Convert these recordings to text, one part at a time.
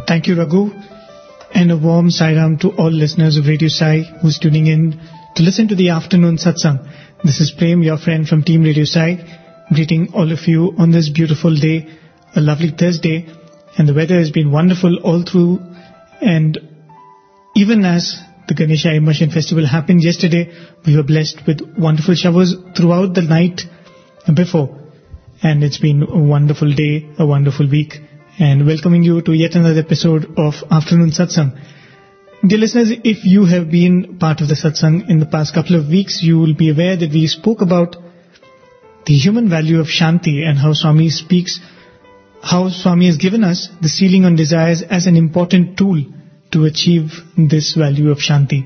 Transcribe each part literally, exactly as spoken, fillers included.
Thank you, Raghu. And a warm Sairam to all listeners of Radio Sai who's tuning in to listen to the afternoon satsang. This is Prem, your friend from Team Radio Sai, greeting all of you on this beautiful day, a lovely Thursday. And the weather has been wonderful all through. And even as the Ganesha Immersion Festival happened yesterday, we were blessed with wonderful showers throughout the night before. And it's been a wonderful day, a wonderful week. And welcoming you to yet another episode of Afternoon Satsang. Dear listeners, if you have been part of the satsang in the past couple of weeks, you will be aware that we spoke about the human value of Shanti and how Swami speaks, how Swami has given us the ceiling on desires as an important tool to achieve this value of Shanti.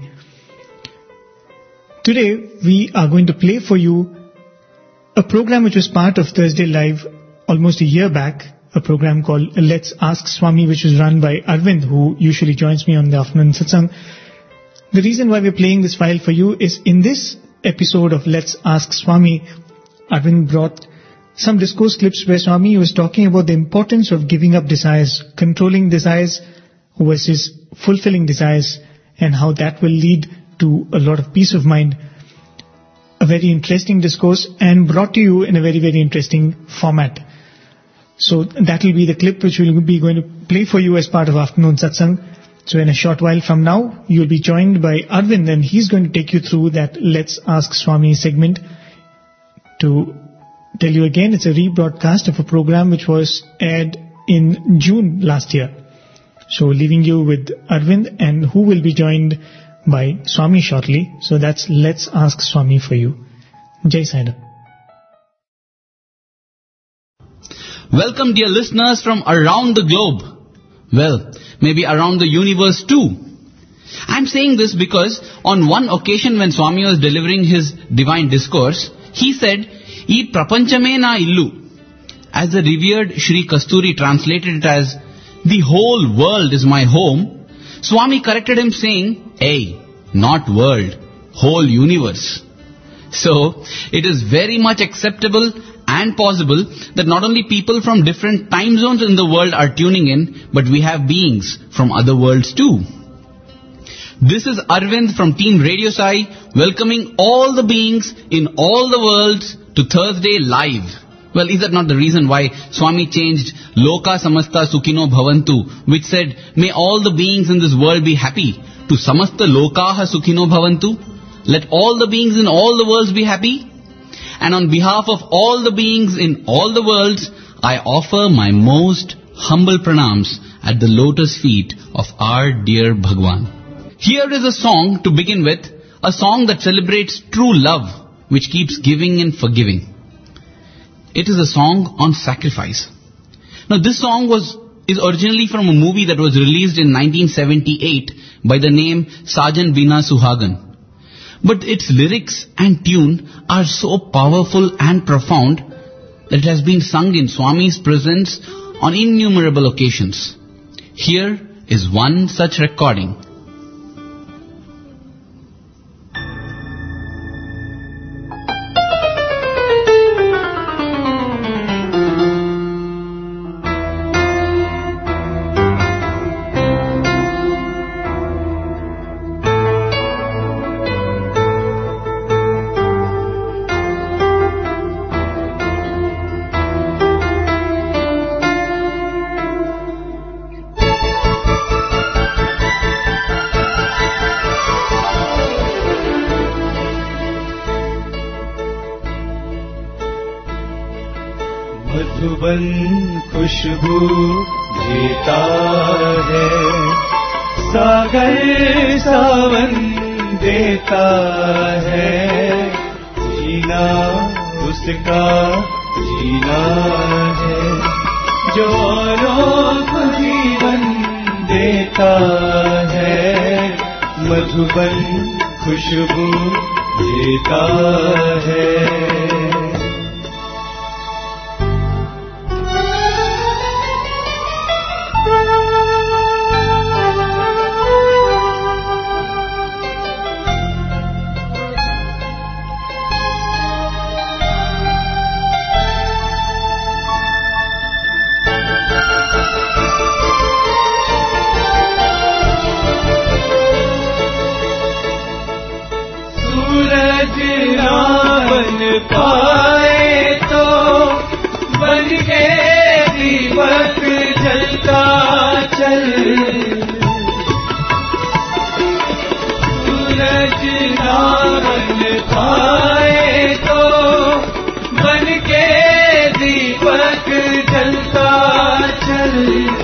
Today, we are going to play for you a program which was part of Thursday Live almost a year back, a program called Let's Ask Swami, which was run by Arvind, who usually joins me on the afternoon satsang. The reason why we're playing this file for you is in this episode of Let's Ask Swami, Arvind brought some discourse clips where Swami was talking about the importance of giving up desires, controlling desires versus fulfilling desires, and how that will lead to a lot of peace of mind. A very interesting discourse and brought to you in a very, very interesting format. So that will be the clip which we will be going to play for you as part of Afternoon Satsang. So in a short while from now, you will be joined by Arvind, and he's going to take you through that Let's Ask Swami segment. To tell you again, it's a rebroadcast of a program which was aired in June last year. So leaving you with Arvind, and who will be joined by Swami shortly. So that's Let's Ask Swami for you. Jai Sai. Welcome, dear listeners from around the globe. Well, maybe around the universe too. I'm saying this because on one occasion when Swami was delivering his divine discourse, he said, "Ee prapanchame na illu." As the revered Shri Kasturi translated it as, "The whole world is my home," Swami corrected him saying, "Hey, not world, whole universe." So, it is very much acceptable and possible that not only people from different time zones in the world are tuning in, but we have beings from other worlds too. This is Arvind from Team Radio Sai, welcoming all the beings in all the worlds to Thursday Live. Well, is that not the reason why Swami changed Loka Samasta Sukhino Bhavantu, which said, "May all the beings in this world be happy," to Samasta Lokaha Sukhino Bhavantu? Let all the beings in all the worlds be happy. And on behalf of all the beings in all the worlds, I offer my most humble pranams at the lotus feet of our dear Bhagwan. Here is a song to begin with, a song that celebrates true love, which keeps giving and forgiving. It is a song on sacrifice. Now this song was is originally from a movie that was released in nineteen seventy-eight by the name Sajan Bina Suhagan. But its lyrics and tune are so powerful and profound that it has been sung in Swami's presence on innumerable occasions. Here is one such recording. खुशबू देता है, सागर सावन देता है, जीना उसका जीना है, जो औरों को जीवन देता है, मधुबन खुशबू देता है। पाए तो बन के दीपक जलता चल, सूरज ना बन पाए तो बन के दीपक जलता चल,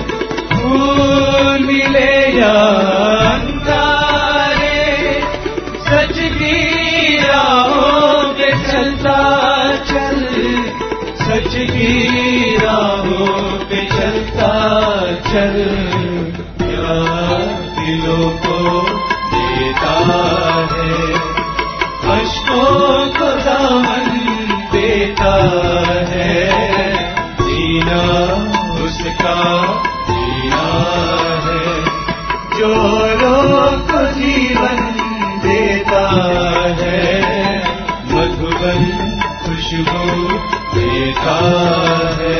फूल मिले या अंगारे सच की राहों पे चलता चल, सच की राहों पे चलता चल, प्यार दिलों को देता है, अश्कों को दामन देता है, जीना उसका जीना है, जो को जीवन देता है, मधुबन खुशबू देता है।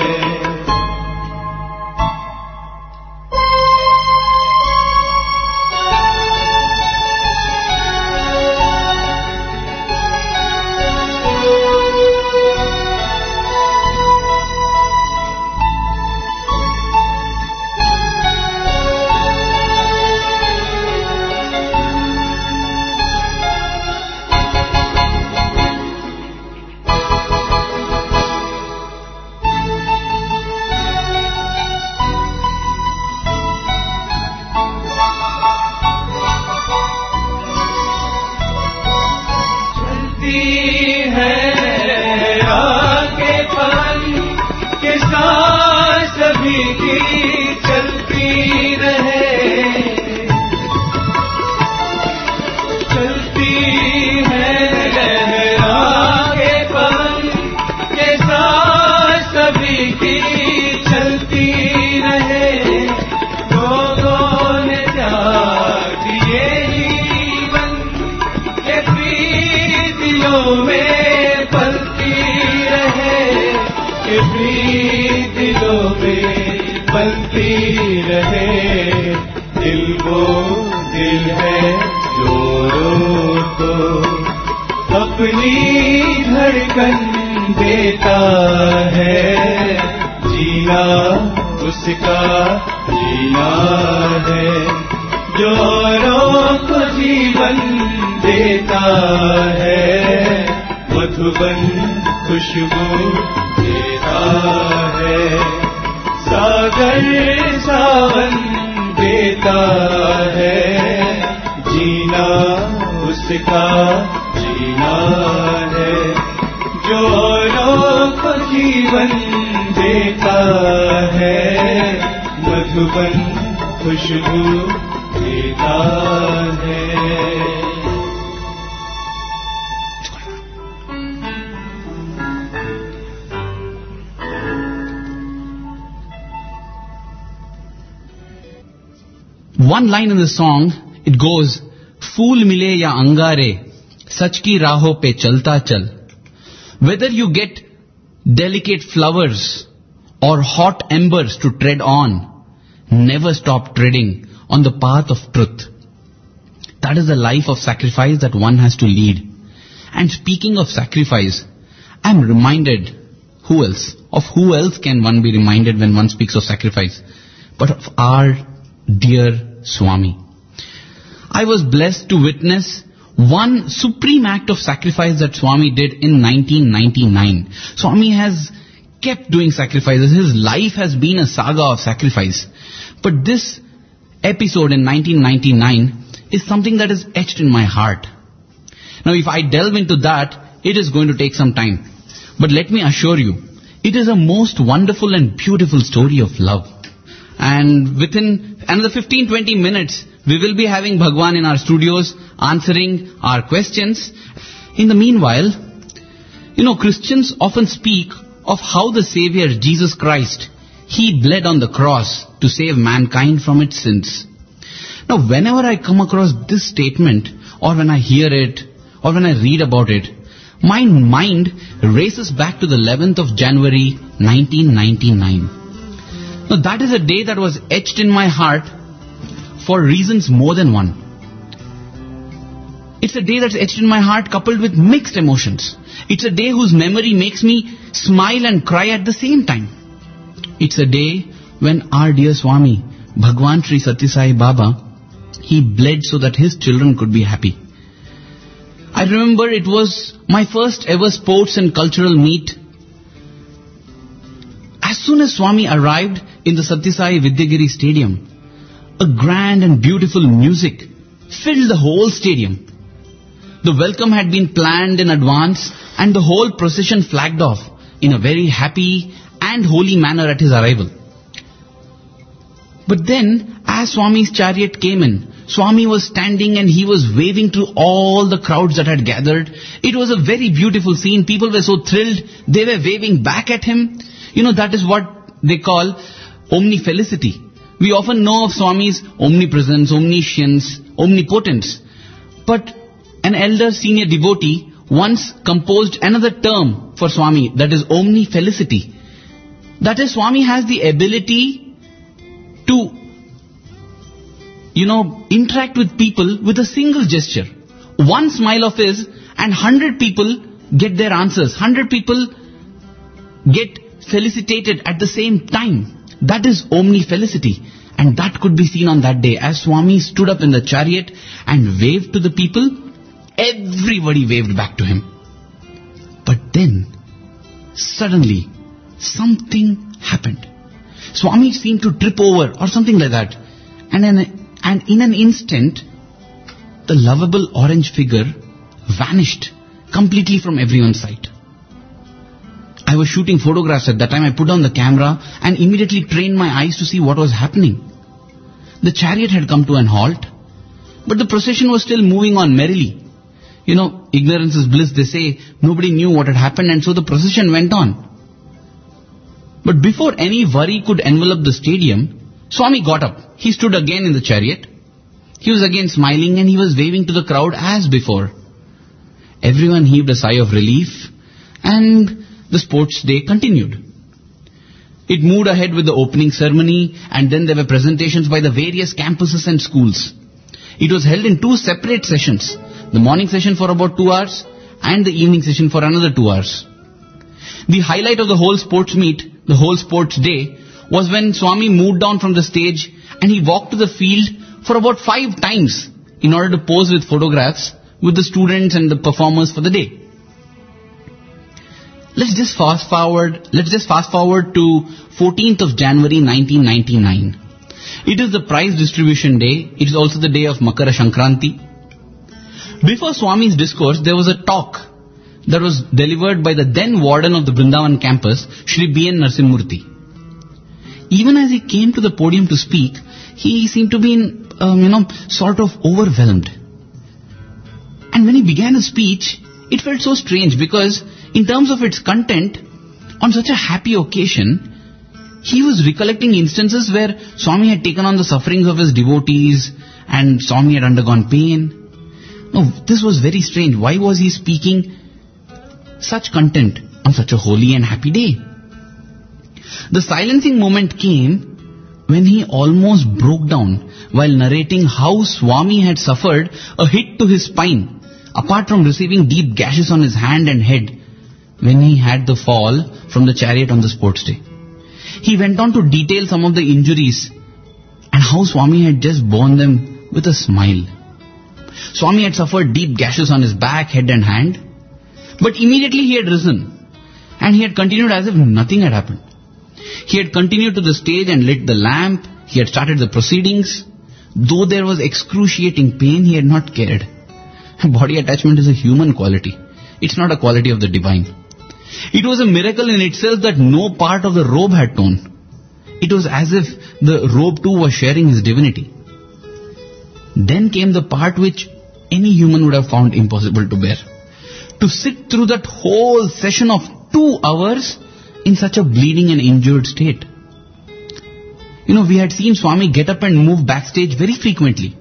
One line in the song, it goes, Fool mile ya angare, sach ki raho pe chalta chal. Whether you get delicate flowers or hot embers to tread on, never stop treading on the path of truth. That is the life of sacrifice that one has to lead. And speaking of sacrifice, I am reminded, who else? Of who else can one be reminded when one speaks of sacrifice? But of our dear Swami. I was blessed to witness one supreme act of sacrifice that Swami did in nineteen ninety-nine. Swami has kept doing sacrifices. His life has been a saga of sacrifice. But this episode in nineteen ninety-nine is something that is etched in my heart. Now if I delve into that, it is going to take some time. But let me assure you, it is a most wonderful and beautiful story of love. And within another fifteen to twenty minutes, we will be having Bhagwan in our studios answering our questions. In the meanwhile, you know, Christians often speak of how the Savior, Jesus Christ, He bled on the cross to save mankind from its sins. Now, whenever I come across this statement, or when I hear it, or when I read about it, my mind races back to the eleventh of January, nineteen ninety-nine. Now, that is a day that was etched in my heart for reasons more than one. It's a day that's etched in my heart coupled with mixed emotions. It's a day whose memory makes me smile and cry at the same time. It's a day when our dear Swami, Bhagwan Sri Sathya Sai Baba, he bled so that his children could be happy. I remember it was my first ever sports and cultural meet. As soon as Swami arrived in the Sathya Sai Vidyagiri Stadium, a grand and beautiful music filled the whole stadium. The welcome had been planned in advance and the whole procession flagged off in a very happy and holy manner at his arrival. But then, as Swami's chariot came in, Swami was standing and he was waving to all the crowds that had gathered. It was a very beautiful scene. People were so thrilled. They were waving back at him. You know, that is what they call omnifelicity. We often know of Swami's omnipresence, omniscience, omnipotence. But an elder senior devotee once composed another term for Swami, that is omnifelicity. That is, Swami has the ability to, you know, interact with people with a single gesture. One smile of his and hundred people get their answers. Hundred people get felicitated at the same time. That is omnifelicity. And that could be seen on that day. As Swami stood up in the chariot and waved to the people, everybody waved back to him. But then, suddenly, something happened. Swami seemed to trip over or something like that. And in, and in an instant, the lovable orange figure vanished completely from everyone's sight. I was shooting photographs at that time. I put on the camera and immediately trained my eyes to see what was happening. The chariot had come to an halt, but the procession was still moving on merrily. You know, ignorance is bliss, they say. Nobody knew what had happened, and so the procession went on. But before any worry could envelop the stadium, Swami got up. He stood again in the chariot. He was again smiling and he was waving to the crowd as before. Everyone heaved a sigh of relief and the sports day continued. It moved ahead with the opening ceremony, and then there were presentations by the various campuses and schools. It was held in two separate sessions. The morning session for about two hours and the evening session for another two hours. The highlight of the whole sports meet, the whole sports day, was when Swami moved down from the stage and he walked to the field for about five times in order to pose with photographs with the students and the performers for the day. Let's just fast forward, let's just fast forward to fourteenth of January nineteen ninety-nine. It is the prize distribution day. It is also the day of Makara Sankranti. Before Swami's discourse, there was a talk that was delivered by the then warden of the Vrindavan campus, Shri B N Narasimhamurthy. Even as he came to the podium to speak, he seemed to be, in, um, you know, sort of overwhelmed. And when he began his speech, it felt so strange because in terms of its content, on such a happy occasion, he was recollecting instances where Swami had taken on the sufferings of his devotees and Swami had undergone pain. No, this was very strange. Why was he speaking such content on such a holy and happy day? The silencing moment came when he almost broke down while narrating how Swami had suffered a hit to his spine, apart from receiving deep gashes on his hand and head when he had the fall from the chariot on the sports day. He went on to detail some of the injuries and how Swami had just borne them with a smile. Swami had suffered deep gashes on his back, head and hand, but immediately he had risen and he had continued as if nothing had happened. He had continued to the stage and lit the lamp. He had started the proceedings. Though there was excruciating pain, he had not cared. Body attachment is a human quality. It's not a quality of the divine. It was a miracle in itself that no part of the robe had torn. It was as if the robe too was sharing his divinity. Then came the part which any human would have found impossible to bear. To sit through that whole session of two hours in such a bleeding and injured state. You know, we had seen Swami get up and move backstage very frequently.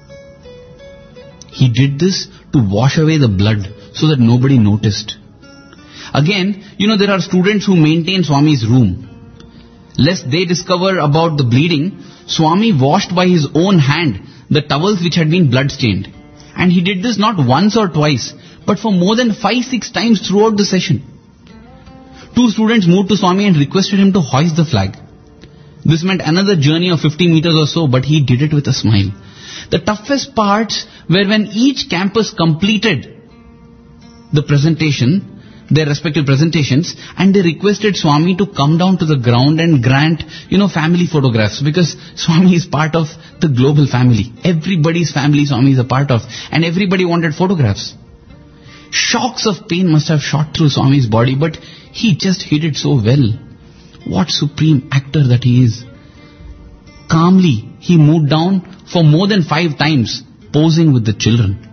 He did this to wash away the blood so that nobody noticed. Again, you know, there are students who maintain Swami's room. Lest they discover about the bleeding, Swami washed by his own hand the towels which had been blood-stained. And he did this not once or twice, but for more than five, six times throughout the session. Two students moved to Swami and requested him to hoist the flag. This meant another journey of fifty meters or so, but he did it with a smile. The toughest parts were when each campus completed the presentation, their respective presentations, and they requested Swami to come down to the ground and grant, you know, family photographs, because Swami is part of the global family. Everybody's family Swami is a part of, and everybody wanted photographs. Shocks of pain must have shot through Swami's body, but he just hid it so well. What supreme actor that he is. Calmly, he moved down for more than five times, posing with the children.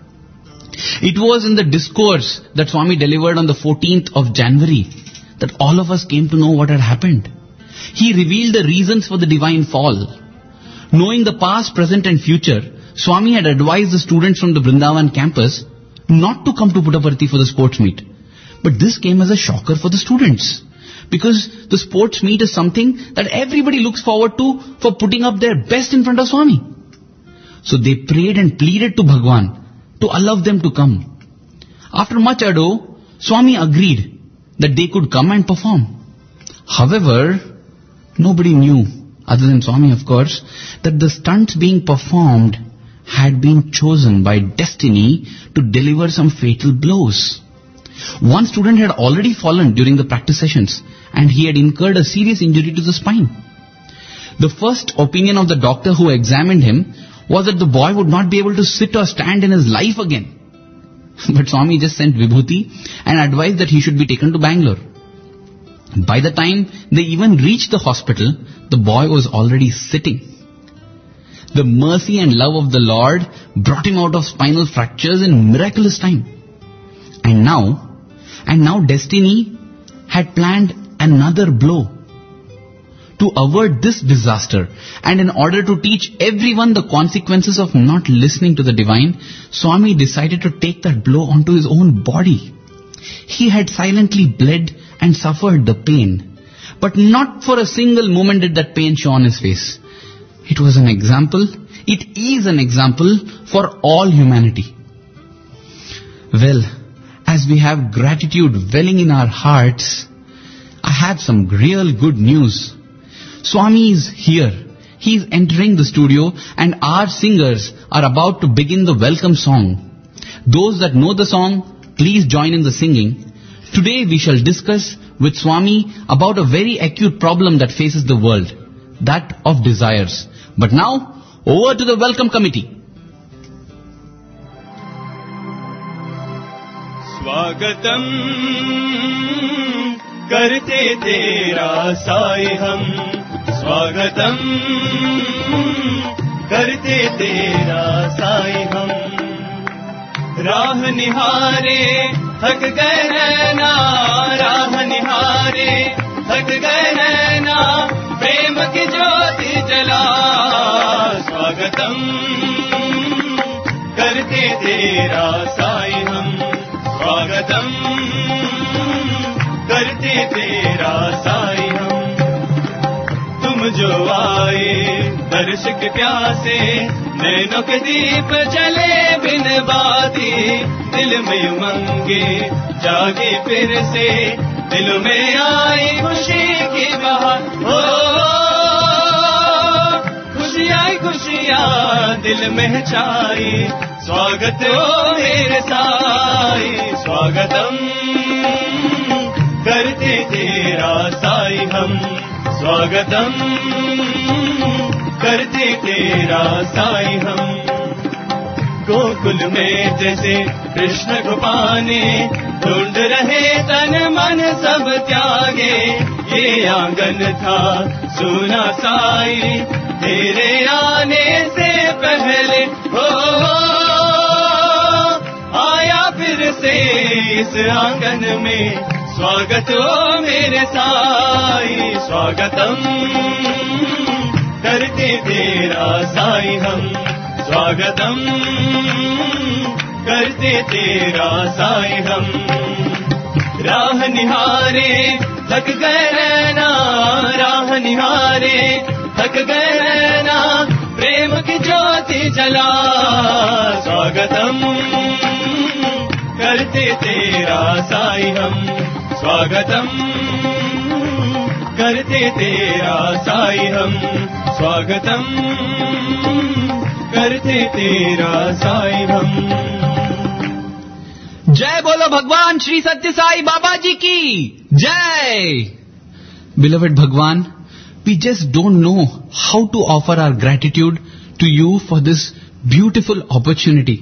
It was in the discourse that Swami delivered on the fourteenth of January that all of us came to know what had happened. He revealed the reasons for the divine fall. Knowing the past, present and future, Swami had advised the students from the Vrindavan campus not to come to Puttaparthi for the sports meet. But this came as a shocker for the students, because the sports meet is something that everybody looks forward to for putting up their best in front of Swami. So they prayed and pleaded to Bhagwan to allow them to come. After much ado, Swami agreed that they could come and perform. However, nobody knew, other than Swami of course, that the stunts being performed had been chosen by destiny to deliver some fatal blows. One student had already fallen during the practice sessions, and he had incurred a serious injury to the spine. The first opinion of the doctor who examined him was that the boy would not be able to sit or stand in his life again. But Swami just sent Vibhuti and advised that he should be taken to Bangalore. By the time they even reached the hospital, the boy was already sitting. The mercy and love of the Lord brought him out of spinal fractures in miraculous time. And now, and now destiny had planned another blow to avert this disaster, and in order to teach everyone the consequences of not listening to the divine, Swami decided to take that blow onto his own body. He had silently bled and suffered the pain, but not for a single moment did that pain show on his face. It was an example, it is an example for all humanity. Well, as we have gratitude welling in our hearts, I have some real good news. Swami is here. He is entering the studio and our singers are about to begin the welcome song. Those that know the song, please join in the singing. Today we shall discuss with Swami about a very acute problem that faces the world, that of desires. But now, over to the welcome committee. स्वागतम करते तेरा साई हम, स्वागतम करते तेरा साई हम. राह निहारे थक गए नैना, राह निहारे थक गए नैना, प्रेम की ज्योति जला. स्वागतम करते तेरा साई हम, स्वागतम करते तेरा साई हम. तुम जो आए दर्श के प्यासे, नैनों के दीप जले बिन बाती, दिल में उमंगे जागे फिर से, दिल में आई खुशी की बहार. हो खुशियाँ खुशियाँ दिल में छाई, स्वागत हो मेरे साई. स्वागतम करते तेरा साई हम, स्वागतम करते तेरा साई हम. गोकुल में जैसे कृष्ण को पाने, ढूंढ रहे तन मन सब त्यागे, ये आंगन था सुना साई, तेरे आने से पहले. हो आया फिर से इस आंगन में, स्वागत हो मेरे साई. स्वागतम करते तेरा साई हम, स्वागतम करते तेरा साई हम. राह निहारे थक गए नैना, राह निहारे थक गए नैना, प्रेम की ज्योति जला. स्वागतम करते तेरा साई हम स्वागतम करते तेरा साई हम स्वागतम करते तेरा साई हम जय बोलो भगवान श्री सत्य साई बाबा जी की जय. Beloved Bhagwan, we just don't know how to offer our gratitude to you for this beautiful opportunity.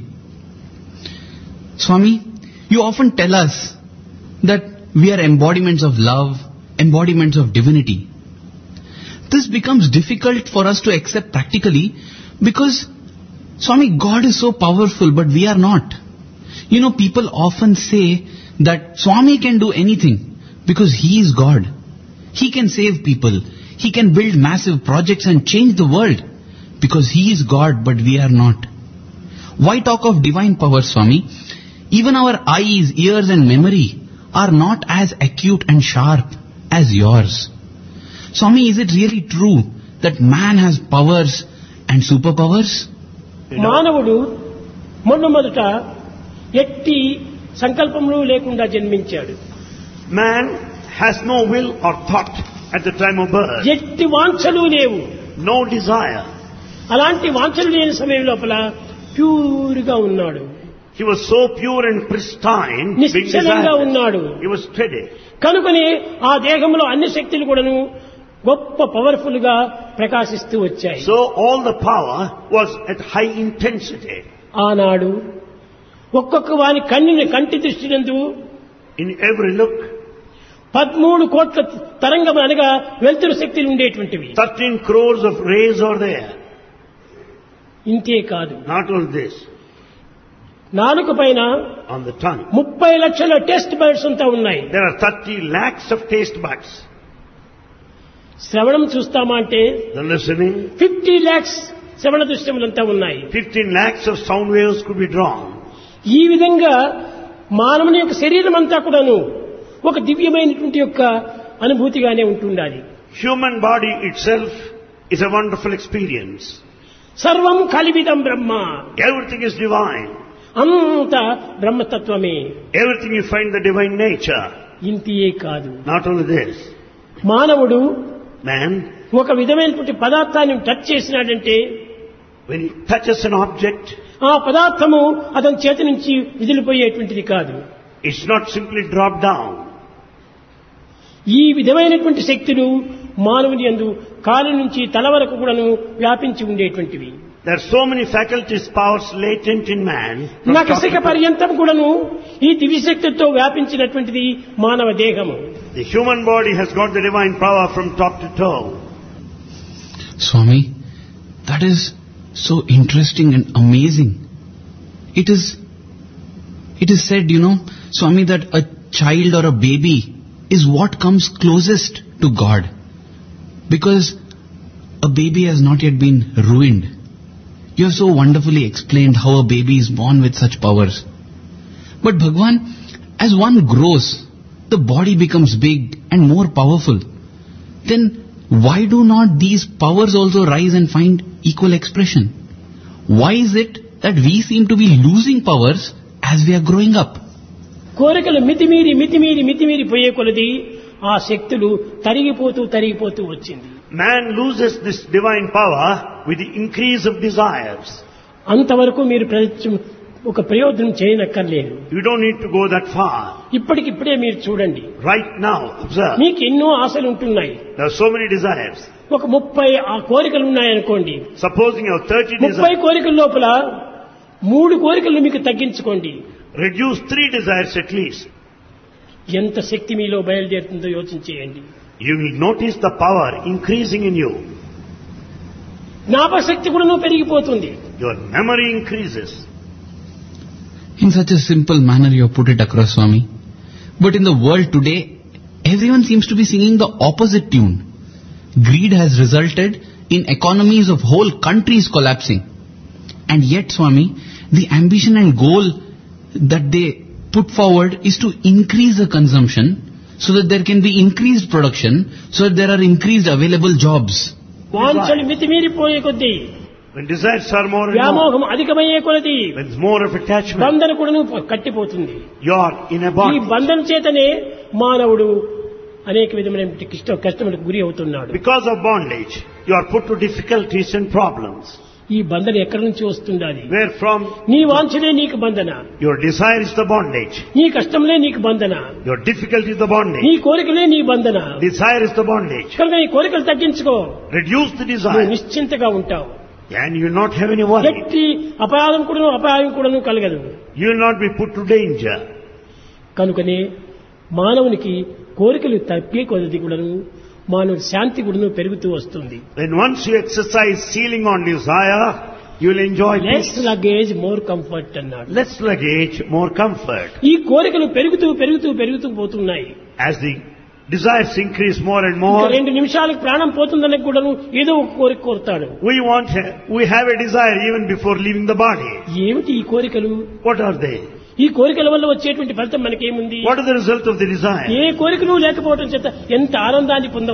Swami, you often tell us that we are embodiments of love, embodiments of divinity. This becomes difficult for us to accept practically because, Swami, God is so powerful, but we are not. You know, people often say that Swami can do anything because He is God. He can save people. He can build massive projects and change the world because He is God, but we are not. Why talk of divine power, Swami? Even our eyes, ears and memory are not as acute and sharp as yours. Swami, is it really true that man has powers and superpowers? మానవుడు మొట్టమొదట ఎట్టి సంకల్పములు లేకుండా జన్మించాడు. Man has no will or thought at the time of birth. ఎట్టి వాంఛలు లేవు. No desire. అలాంటి వాంఛలు లేని సమయం లోపల ప్యూర్గా ఉన్నాడు. He was so pure and pristine. నిశ్చలంగా ఉన్నాడు. He was steady. కనుకనే ఆ దేహంలో అన్ని శక్తులు కూడాను గొప్ప పవర్ఫుల్ గా ప్రకాశిస్తూ వచ్చాయి. So all the power was at high intensity. ఆనాడు ఒక్కొక్క వాని కన్నుని కంటి దృష్టినందు In every look పదమూడు కోట్ల తరంగం అనగా వెలుతురు శక్తులు ఉండేటువంటివి. thirteen crores of rays are there. ఇంతే కాదు. Not only this. నాలుక పైన On the tongue ముప్పై లక్షల టెస్ట్ బర్డ్స్ అంతా ఉన్నాయి. there are thirty lakhs of taste buds. శ్రవణం చూస్తామా అంటే The listening, ఫిఫ్టీ లాక్స్ శ్రవణ దృశ్యములంతా ఉన్నాయి. fifteen lakhs of sound waves could be drawn. ఈ విధంగా మానవుని యొక్క శరీరం అంతా కూడాను ఒక దివ్యమైనటువంటి యొక్క అనుభూతిగానే ఉంటుండాలి. Human body itself is a wonderful experience. సర్వం కలివిదం బ్రహ్మ. Everything is divine. అంత బ్రహ్మతత్వమే. Everything you find the divine nature. ఇంతియే కాదు. Not only this. మానవుడు Man, ఒక విధమైనటువంటి పదార్థాన్ని టచ్ చేసినాడంటే when he touches an object, ఆ పదార్థము అతని చేతి నుంచి విదిలిపోయేటువంటిది కాదు. it's not simply dropped down. ఈ విధమైనటువంటి శక్తులు మానవుని యందు కాలి నుంచి తల వరకు కూడాను వ్యాపించి ఉండేటువంటివి. There are so many faculties, powers latent in man. from top నఖశిఖ to toe. పర్యంతం కూడాను ఈ దివ్యశక్తితో వ్యాపించినటువంటిది మానవ దేహము. The human body has got the divine power from top to toe. Swami, that is so interesting and amazing. It is, it is said, you know, Swami, that a child or a baby is what comes closest to God. Because a baby has not yet been ruined. You have so wonderfully explained how a baby is born with such powers. But Bhagwan, as one grows, the body becomes big and more powerful. Then why do not these powers also rise and find equal expression? Why is it that we seem to be losing powers as we are growing up? కోరికలు మితిమీరి మితిమీరి మితిమీరి పోయే కొలది ఆ శక్తులు తరిగిపోతూ తరిగిపోతూ వచ్చింది. Man loses this divine power with the increase of desires. అంతవరకు మీరు ప్రయత్నం ఒక ప్రయోజనం చేయనక్కర్లేదు. You don't need to go that far. ఇప్పటికిప్పుడే మీరు చూడండి. Right now, observe. మీకు ఎన్నో ఆశలు ఉంటున్నాయి. There are so many desires. ఒక ముప్పై ఆ కోరికలు ఉన్నాయనుకోండి. Supposing you have thirty ముప్పై desires. కోరికల లోపల మూడు కోరికలు మీకు తగ్గించుకోండి. Reduce three desires at least. ఎంత శక్తి మీలో బయలుదేరుతుందో యోచించేయండి. You will notice the power increasing in you. జ్ఞాపకశక్తి కూడా పెరిగిపోతుంది. Your memory increases. In such a simple manner you have put it across, Swami. But in the world today, everyone seems to be singing the opposite tune. Greed has resulted in economies of whole countries collapsing. And yet, Swami, the ambition and goal that they put forward is to increase the consumption so that there can be increased production, so that there are increased available jobs. వాంఛలు మితిమీరిపోయే కొద్దీ When desires are more and more, వ్యామోహం అధికమయ్యే కొలది when there's more of attachment, బంధన కూడాను కట్టిపోతుంది. you are in a ఈ bondage. బంధన చేతనే మానవుడు అనేక విధమైన కష్ట కష్టములకు గురి అవుతున్నాడు. Because of bondage, you are put to difficulties and problems. ఈ బంధన ఎక్కడి నుంచి వస్తుండాలి? Where from? నీ వాంఛనే నీకు బంధన, Your desire is the bondage. నీ కష్టంలే నీకు బంధన, Your difficulty is the నీ bondage. కోరికలే నీ బంధన. Desire is the bondage. కనుక నీ కోరికలు తగ్గించుకో, Reduce the నువ్వు desire నిశ్చింతగా ఉంటావు. and you will not have any worry. ఎట్టి అపాయం కూడాను అపాయం కూడాను కలగదు. You will not be put to danger. కనుకనే మానవునికి కోరికలు తగ్గే కొలది కూడాను మానవుడి శాంతి కూడాను పెరుగుతూ వస్తుంది. When once you exercise sealing on desire, you will enjoy less peace. Luggage more comfort అన్నాడు. Less luggage, more comfort. ఈ కోరికలు పెరుగుతూ పెరుగుతూ పెరుగుతూ పోతున్నాయి. As the desires increase more and ఇంకా more, రెండు నిమిషాలకు ప్రాణం పోతుందని కూడాను ఏదో ఒక కోరిక కోరుతాడు. we want, we have a desire even before leaving the body. ఏమిటి ఈ కోరికలు? What are they? ఈ కోరికల వల్ల వచ్చేటువంటి ఫలితం మనకేముంది? What is the result of the desire? ఏ కోరికలు లేకపోవడం చేత ఎంత ఆనందాన్ని పొందవు.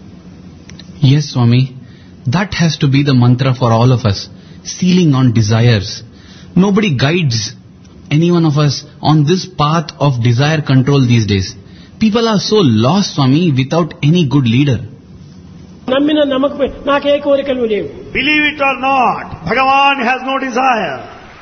Yes, Swami. That has to be the mantra for all of us. Sealing on desires. Nobody guides any one of us on this path of desire control these days. People are so lost, Swami, without any good leader. నమ్మిన నమ్మకం నాకే కోరికలు లేవు. Believe it or not, Bhagavan has no desire.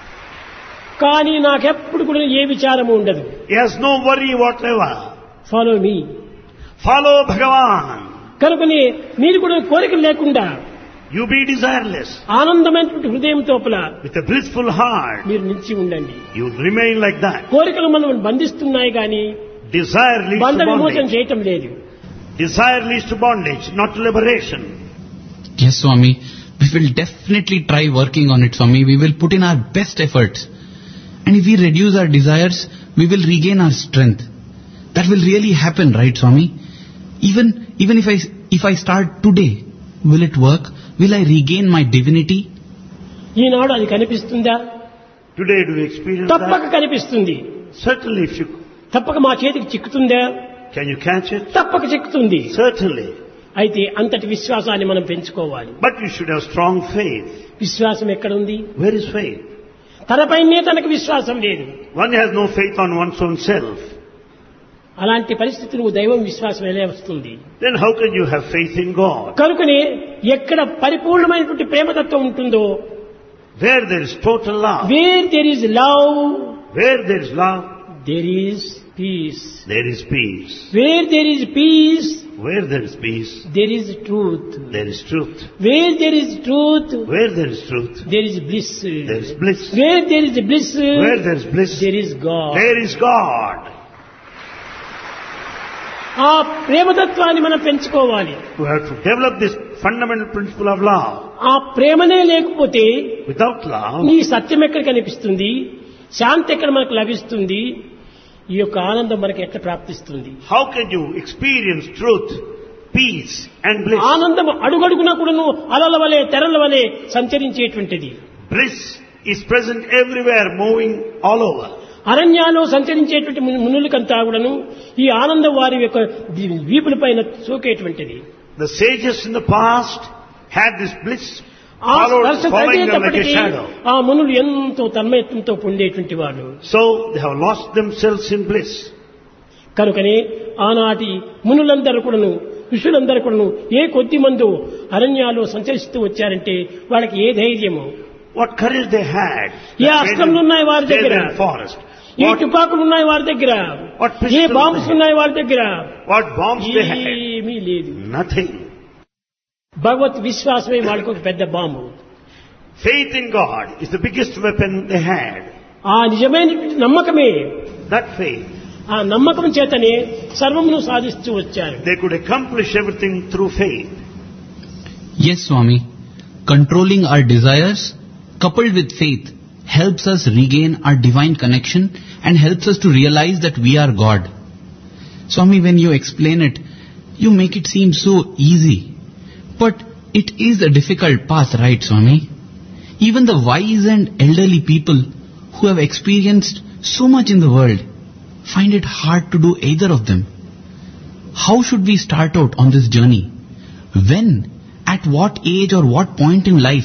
కానీ నాకెప్పుడు కూడా ఏ విచారము ఉండదు. He has no worry whatever. Follow me. Follow Bhagavan. కనుకనే మీరు కూడా కోరికలు లేకుండా You be desireless. ఆనందమైనటువంటి హృదయం తోపల With a blissful heart, మీరు నిలిచి ఉండండి. you remain like that. కోరికలు మనం బంధిస్తున్నాయి కానీ Desire leads బంధ to విమోచన bondage. చేయటం లేదు. Desire leads to bondage, not to liberation. Yes, Swami. We will definitely try working on it, Swami. We will put in our best efforts. And if we reduce our desires, we will regain our strength. That will really happen, right, Swami? Even, even if I, if I start today, will it work? Will I regain my divinity? ఈనాడు అది కనిపిస్తుందా? Today do we experience తప్పక that? కనిపిస్తుంది. Certainly if you, తప్పక మా చేతికి చిక్కుతుందా? can you catch it? తప్పక చిక్కుతుంది. Certainly. అయితే అంతటి విశ్వాసాన్ని మనం పెంచుకోవాలి. But you should have strong faith. విశ్వాసం ఎక్కడుంది? Where is faith? తనపైనే తనకు విశ్వాసం లేదు. One has no faith on one's own self. అలాంటి పరిస్థితులు దైవం విశ్వాసం ఎలా వస్తుంది? Then how can you have faith in God? కనుకనే ఎక్కడ పరిపూర్ణమైనటువంటి ప్రేమతత్వం ఉంటుందో, Where there is total love, where there is love where there is love, there is peace. there is peace. Where there is peace Where there is peace, there is truth. there is truth. Where there is truth Where there is truth, there is bliss. there is bliss. Where there is bliss Where there is bliss, there is God. there is God. ఆ ప్రేమతత్వాన్ని మనం పెంచుకోవాలి. We have to develop this fundamental principle of love. ఆ ప్రేమనే లేకపోతే Without love, నీ సత్యం ఎక్కడ కనిపిస్తుంది? శాంతి ఎక్కడ మనకు లభిస్తుంది? ఈ యొక్క ఆనందం మనకి ఎట్లా ప్రాప్తిస్తుంది? how can you experience truth, peace and bliss? ఆనందం అడుగడుగునా కూడాను అలల వలె తెరల వలె సంచరించేటువంటిది. Bliss is present everywhere, moving all over. అరణ్యాల్లో సంచరించేటువంటి మునులకంతా కూడాను ఈ ఆనందం వారి యొక్క వీపుల పైన సోకేటువంటిది. The sages in the past had this bliss ఆ followed, స్పర్శ following them like a తగిలేటప్పటికీ shadow. ఆ మునులు ఎంతో తన్మయత్వంతో పొందేటువంటి వాడు. So they have lost themselves in bliss. కనుకనే ఆనాటి మునులందరూ కూడాను ఋషులందరూ కూడాను ఏ కొద్ది మందో అరణ్యాల్లో సంచరిస్తూ వచ్చారంటే వాళ్ళకి ఏ ధైర్యము, What courage they had. ఏ అస్త్రములు ఉన్నాయి వారి They దగ్గర, were in forest. A What, తుపాకులు ఉన్నాయి వారి దగ్గర, what ఏ pistols బాంబ్స్ they ఉన్నాయి వారి దగ్గర, what bombs they had. ఏమీ లేదు. Nothing. భగవత్ విశ్వాసమే వాళ్ళకి ఒక పెద్ద bomb. Faith in God is the biggest weapon they had. ఆ నిజమైన నమ్మకమే, That faith, ఆ నమ్మకం చేతనే సర్వమును సాధిస్తూ వచ్చారు. they could accomplish everything through faith. Yes, Swami. Controlling our desires, coupled with faith, helps us regain our divine connection and helps us to realize that we are God. Swami, when you explain it, you make it seem so easy. But it is a difficult path, right, Swami? Even the wise and elderly people who have experienced so much in the world find it hard to do either of them. How should we start out on this journey? When, at what age or what point in life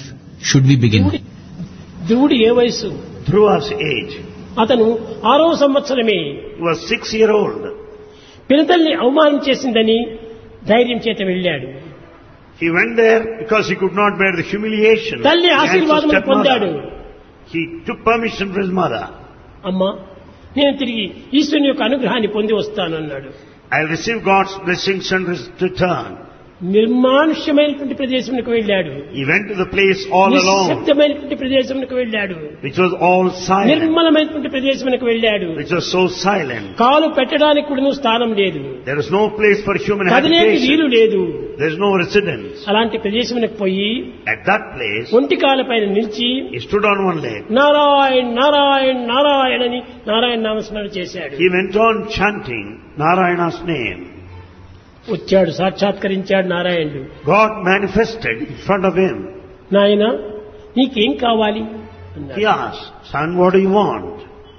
should we begin? ధ్రువుడు ఏ వయసు? Dhruva's age. అతను ఆరో సంవత్సరమే. He was six year old. పినతల్ని అవమానం చేసిందని ధైర్యం చేత వెళ్ళాడు. He went there because he could not bear the humiliation. తల్లి He had to ఆశీర్వాదం step పొందాడు. mother. He took permission from his mother. అమ్మా, నేను తిరిగి ఈశ్వరుని యొక్క అనుగ్రహాన్ని పొంది వస్తానన్నాడు. I'll receive God's blessings and return. నిర్మానుష్యమైనటువంటి ప్రదేశంకు వెళ్ళాడు. He went to the place all alone, నిశ్శబ్దమైనటువంటి ప్రదేశంకు వెళ్ళాడు. which was all silent, నిర్మలమైనటువంటి ప్రదేశంకు వెళ్ళాడు. which was so silent. కాలు పెట్టడానికి కూడా స్థానం లేదు. There is no place for human కదిలేకి వీలు habitation. లేదు. There is no residence. అలాంటి ప్రదేశంకు పోయి At that place, ఒంటి కాలపైన నిలిచి he stood on one leg. Narayan Narayan Narayana అని నారాయణ నామస్మరణ చేశాడు. He went on chanting Narayana's name. వచ్చాడు, సాక్షాత్కరించాడు నారాయణుడు. God manifested in front of him. నాయన, నీకేం కావాలి అన్నాడు. He asked, son, what do you want?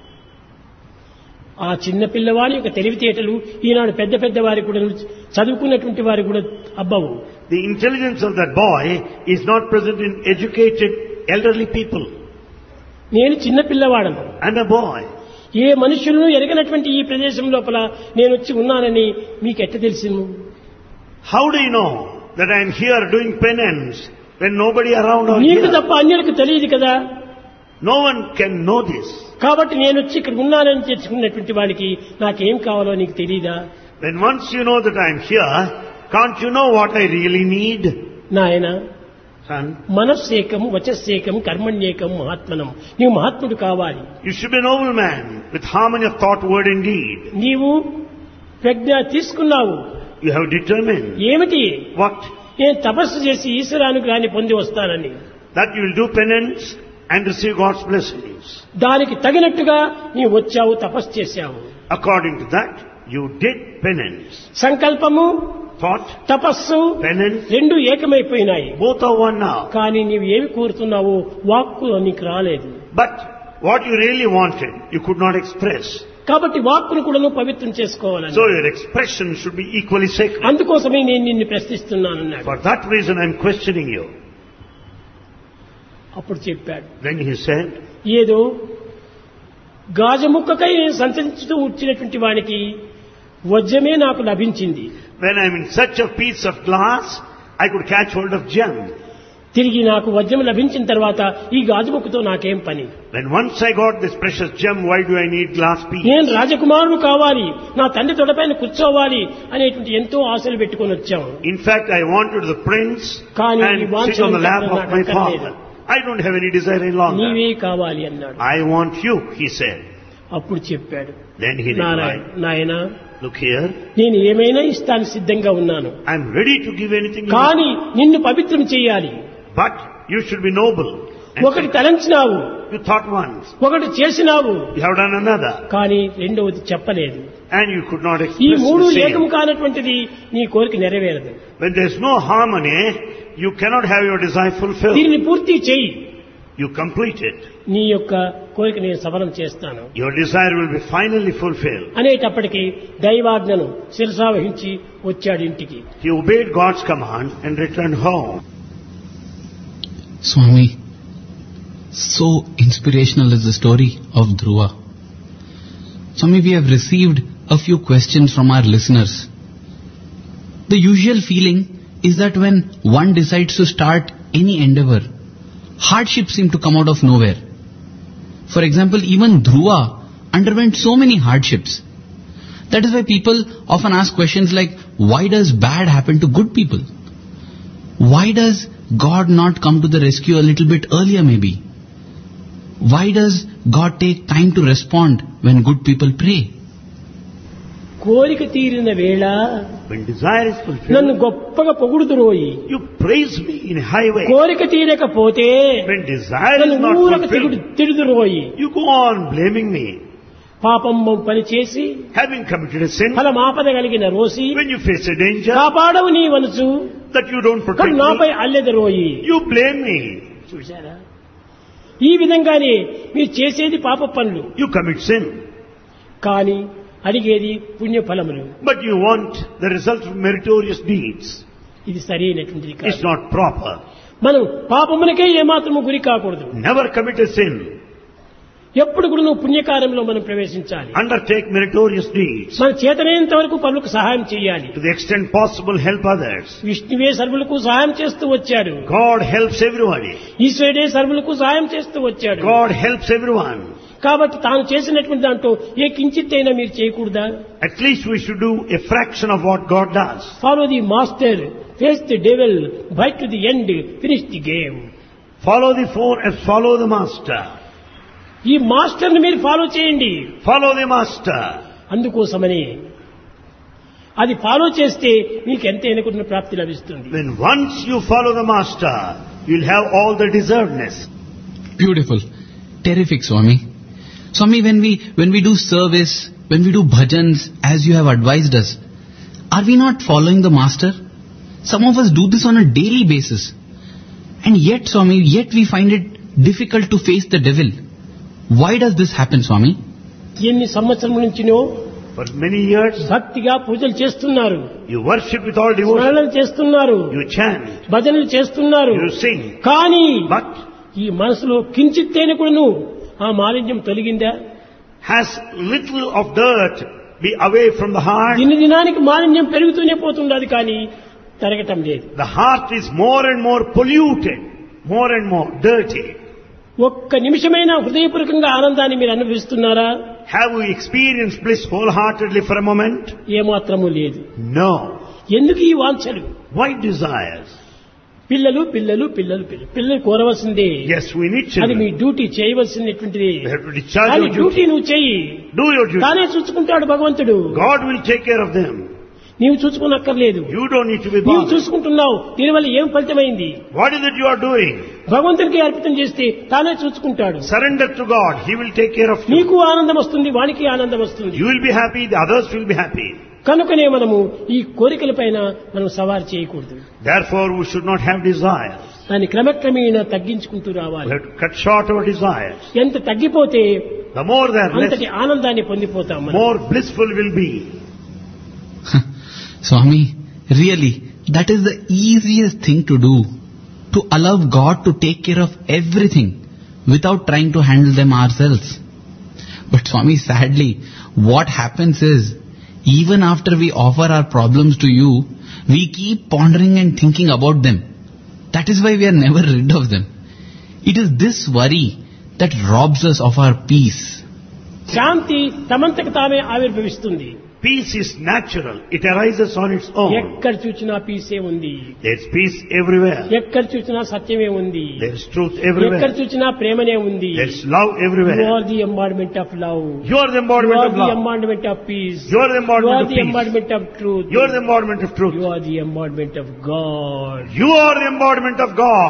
ఆ చిన్న పిల్లవాడి యొక్క తెలివితేటలు ఈనాడు పెద్ద పెద్ద వారి కూడా, చదువుకున్నటువంటి వారి కూడా అబ్బవు. The intelligence of that boy is not present in educated elderly people. నేను చిన్న పిల్లవాడను. And a boy. ఏ మనుషులను ఎరగనటువంటి ఈ ప్రదేశం లోపల నేను వచ్చి ఉన్నానని మీకెట్ట తెలిసిను? How do you know that I am here doing penance when nobody around or నీకు here? తప్ప అన్యులకు తెలియదు కదా. No one can know this. కాబట్టి నేను వచ్చి ఇక్కడ ఉన్నానని తెలుసుకున్నటువంటి వాడికి నాకేం కావాలో నీకు తెలియదా? When once you know that I am here, can't you know what I really need? నాయన, Son, మనస్సేకం వచస్సేకం కర్మణ్యేకం మహాత్మనం. నీవు మహాత్ముడు కావాలి. you should be a noble man with harmony of thought, word and deed. నీవు ప్రజ్ఞ తీసుకున్నావు. You have determined ఏమిటి? what? నేను తపస్సు చేసి ఈశ్వరానుగ్రహాన్ని పొంది వస్తానని. That you will do penance and receive God's blessings. దానికి తగినట్టుగా నీవు వచ్చావు, తపస్సు చేశావు. According to that, you did penance. సంకల్పము, Thought, తపస్సు penance, రెండు ఏకమైపోయినాయి. both are one now. కానీ నీవు ఏమి కోరుతున్నావు? వాక్కు నీకు రాలేదు. But what you really wanted, you could not express. కాబట్టి వాక్కును కూడా నువ్వు పవిత్రం చేసుకోవాలని. So your expression should be equally sacred. అందుకోసమే నేను నిన్ను ప్రశ్నిస్తున్నానన్నాడు. For that reason I am questioning you. అప్పుడు చెప్పాడు, Then he said, ఏదో గాజముక్కకై నేను సంచరిస్తూ వచ్చినటువంటి వానికి వజ్రమే నాకు లభించింది. when I am in such a piece of glass, I could catch hold of gem. తిరిగి నాకు వజ్రం లభించిన తర్వాత ఈ గాజుముక్కతో నాకేం పని? When once I got this precious gem, why do I need glass piece? నేను రాజకుమారుడు కావాలి, నా తండ్రి తొడపైన కూర్చోవాలి అనేటువంటి ఎంతో ఆశలు పెట్టుకొని వచ్చాము. In fact, I wanted the prince కానీ and ఈ వాంఛ sit on the lap నాకు of my అక్కర్లేదు. father. I don't have any desire any longer. నీవే కావాలి అన్నాడు. I want you, he said. అప్పుడు చెప్పాడు, Then he నారాయణ, replied, నాయన, look here, నేను ఏమైనా ఇస్తాను సిద్ధంగా ఉన్నాను. I am ready to give anything you కానీ నిన్ను పవిత్రం చేయాలి. But you should be noble. And ఒకటి తలంచినావు, you thought once, ఒకటి చేసినావు, you have done another, కానీ రెండవది చెప్పలేదు. and you could not ఈ express మూడు the ఏకం same. కానటువంటిది నీ కోరిక నెరవేరదు. When there is no harmony, you cannot have your desire fulfilled. దీన్ని పూర్తి చెయ్యి, You complete it. నీ యొక్క కోరిక నేను సఫలం చేస్తాను Your desire will be finally fulfilled. అనేటప్పటికీ దైవాజ్ఞను శిరసావహించి వచ్చాడు ఇంటికి. He obeyed God's command and returned home. Swami, so inspirational is the story of Dhruva. Swami, we have received a few questions from our listeners. The usual feeling is that when one decides to start any endeavor, hardships seem to come out of nowhere. For example, even Dhruva underwent so many hardships. That is why people often ask questions like, why does bad happen to good people? Why does God not come to the rescue a little bit earlier maybe? Why does God take time to respond when good people pray? కోరిక తీరిన వేళ When desire is నన్ను fulfilled, గొప్పగా పొగుడుదురోయి. you praise me in a high way. కోరిక తీరకపోతే When desire is నన్ను not ఊరక తిరుగు fulfilled, తిరుగుదురోయి. you go on blaming me. పాపం పని చేసి Having committed a sin, ఫలం ఆపద కలిగిన Rosy when you face a danger కాపాడవు నీ వనుసు that you don't protect కానీ నాపై me, అల్లెదరోయి. you blame me. చూశారా? ఈ విధంగానే మీరు చేసేది పాప పనులు, You commit sin, కానీ అడిగేది పుణ్యఫలములు. but you want the result of meritorious deeds. ఇది సరైనటువంటిది It's కాదు. not proper. మనం పాపమునకే ఏమాత్రము గురి కాకూడదు. Never commit a sin. ఎప్పుడు కూడా నువ్వు పుణ్యకార్యంలో మనం ప్రవేశించాలి. Undertake meritorious deeds. మన చేతనైనంత వరకు పనులకు సహాయం చేయాలి. To the extent possible, help others. విష్ణువే సర్వులకు సహాయం చేస్తూ వచ్చాడు. God helps everybody. ఈశ్వరుడే సర్వులకు సహాయం చేస్తూ వచ్చాడు. God helps everyone. కాబట్టి తాను చేసినటువంటి దాంట్లో ఏ కించిత్తైనా మీరు చేయకూడదా? At least we should do a fraction of what God does. Follow the master, face the devil, fight to the end, finish the game. Follow the four and follow the master. ఈ master ని మీరు follow చేయండి. Follow the master. అందుకోసమని అది follow చేస్తే మీకు ఎంత ఎన్నుకున్న ప్రాప్తి లభిస్తుంది. When once you follow the master, you'll have all the deservedness. Beautiful. Terrific, Swami. Swami, when we, when we do service, when we do bhajans, as you have advised us, are we not following the master? Some of us do this on a daily basis. And yet, Swami, yet we find it difficult to face the devil. Why does this happen, Swami? ఎన్ని సంవత్సరం నుంచినో For many years, భక్తిగా పూజలు చేస్తున్నారు, you worship with all devotion, స్మరణలు చేస్తున్నారు, you chant, భజనలు చేస్తున్నారు. you sing, కానీ but ఈ మనసులో కించిత్తైన కూడాను ఆ మాలిన్యం తొలగిందా? has little of dirt be away from the heart. దిన దినానికి మాలిన్యం పెరుగుతూనే పోతుండదు, కానీ తరగటం లేదు. The heart is more and more polluted, more and more dirty. ఒక్క నిమిషమైన హృదయపూర్వకంగా ఆనందాన్ని మీరు అనుభవిస్తున్నారా? Have we experienced bliss wholeheartedly for a moment? ఏమాత్రము లేదు. No. ఎందుకు ఈ వాంఛలు? Why desires? పిల్లలు పిల్లలు పిల్లలు పిల్లలు పిల్లలు కోరవలసిందే. Yes, we need అది మీ children. డ్యూటీ చేయవలసినటువంటిది. We have to discharge కానీ your డ్యూటీ duty. నువ్వు చెయ్యి, Do your duty. తానే చూసుకుంటాడు భగవంతుడు. God will take care of them. నీవు చూసుకునక్కర్లేదు. You don't need to be నీవు bothered. చూసుకుంటున్నావు, దీనివల్ల ఏం ఫలితమైంది? What is it you are doing? భగవంతునికి అర్పితం చేస్తే తానే చూసుకుంటాడు. Surrender to God. He will take care of you. నీకు ఆనందం వస్తుంది, వానికి ఆనందం వస్తుంది. You will be happy, the others will be happy. కనుకనే మనము ఈ కోరికల పైన మనం సవారు చేయకూడదు. Therefore, we should not have desires. దాన్ని క్రమక్రమేణా తగ్గించుకుంటూ We రావాలి. have to cut short our desires. ఎంత తగ్గిపోతే The more they are అంతటి less, ఆనందాన్ని పొందిపోతాం మనం. more blissful will be. Swami, really, that is the easiest thing to do. To allow God to take care of everything without trying to handle them ourselves. But Swami, sadly, what happens is, even after we offer our problems to you, we keep pondering and thinking about them. That is why we are never rid of them. It is this worry that robs us of our peace. శాంతి తమంతకు తామే ఆవిర్భవిస్తుంది. Peace is natural. It arises on its own. ఎక్కడ చూసినా పీసే ఉంది. There's peace everywhere. ఎక్కడ చూసినా సత్యమే ఉంది. There's truth ఎక్కడ everywhere. చూసినా ప్రేమనే ఉంది. There's love You everywhere. are the embodiment of love. You are the You embodiment are of the love. embodiment of peace. You are the You embodiment are of the peace. embodiment of truth. You are the embodiment of truth. You are the embodiment of God. You are the embodiment of God.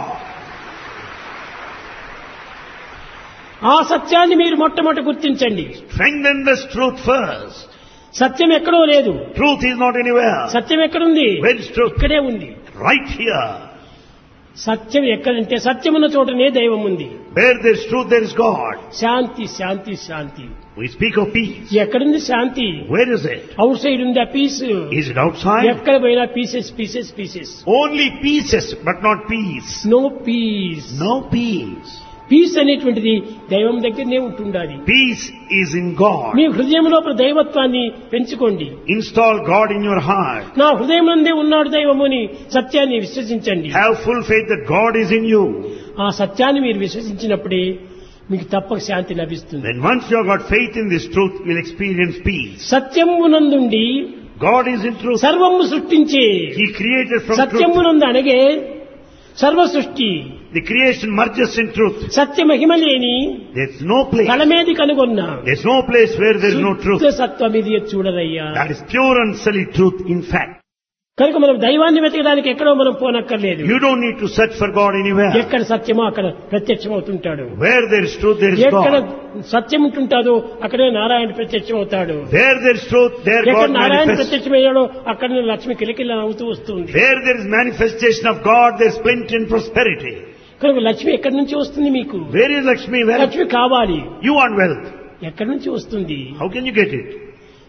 ఆ సత్యాన్ని మీరు మొట్టమొదట గుర్తించండి. Strengthen this truth first. సత్యం ఎక్కడో లేదు. Truth is not anywhere. సత్యం ఎక్కడుంది? Where is truth? ఇక్కడే ఉంది. Right here. సత్యం ఎక్కడంటే సత్యమున్న చోటనే దైవం ఉంది. Where there is truth, there is God. Shanti Shanti Shanti. We speak of peace. ఎక్కడుంది శాంతి? Where is it? Outside ఉందా పీస్? Is it outside? ఎక్కడ పోయినా pieces pieces pieces. Only pieces, but not peace. No peace. No peace. Peace అనేటువంటిది దైవం దగ్గరనే ఉంటుండాలి. Peace is in God. మీ హృదయం లోపల దైవత్వాన్ని పెంచుకోండి. Install God in your heart. నా హృదయం నందే ఉన్నాడు దైవముని సత్యాన్ని విశ్వసించండి. Have full faith that God is in you. ఆ సత్యాన్ని మీరు విశ్వసించినప్పుడే మీకు తప్పక శాంతి లభిస్తుంది. Then once you have got faith in this truth, you will experience peace. సత్యమునందుండి God is in truth. సర్వము సృష్టించే. He created from truth. సత్యమునందు అనగే సర్వ సృష్టి. The creation merges in truth. సత్య మహిమ లేని There's no place. తలమేది కనుగొన్నా There's no place where there is no truth. శుద్ధ సత్వమిది చూడరయ్యా. That is pure and solid truth in fact. కనుక మనం దైవాన్ని వెతకడానికి ఎక్కడో మనం పోనక్కర్లేదు. You don't need to search for God anywhere. ఎక్కడ సత్యమో అక్కడ ప్రత్యక్షం అవుతుంటాడు. Where there is truth, there is ఎక్కడ God. సత్యం ఉంటుంటాదో అక్కడే నారాయణ ప్రత్యక్షం అవుతాడు. Where there is truth, there ఎక్కడ God నారాయణ manifests. ప్రత్యక్షమయ్యాడో అక్కడ లక్ష్మి కిలకిల అవుతూ వస్తుంది. Where there is manifestation of God, there is plenty and prosperity. కనుక లక్ష్మి ఎక్కడి నుంచి వస్తుంది మీకు? Where is Lakshmi? Where? Lakshmi కావాలి. You want wealth. ఎక్కడి నుంచి వస్తుంది? How can you get it?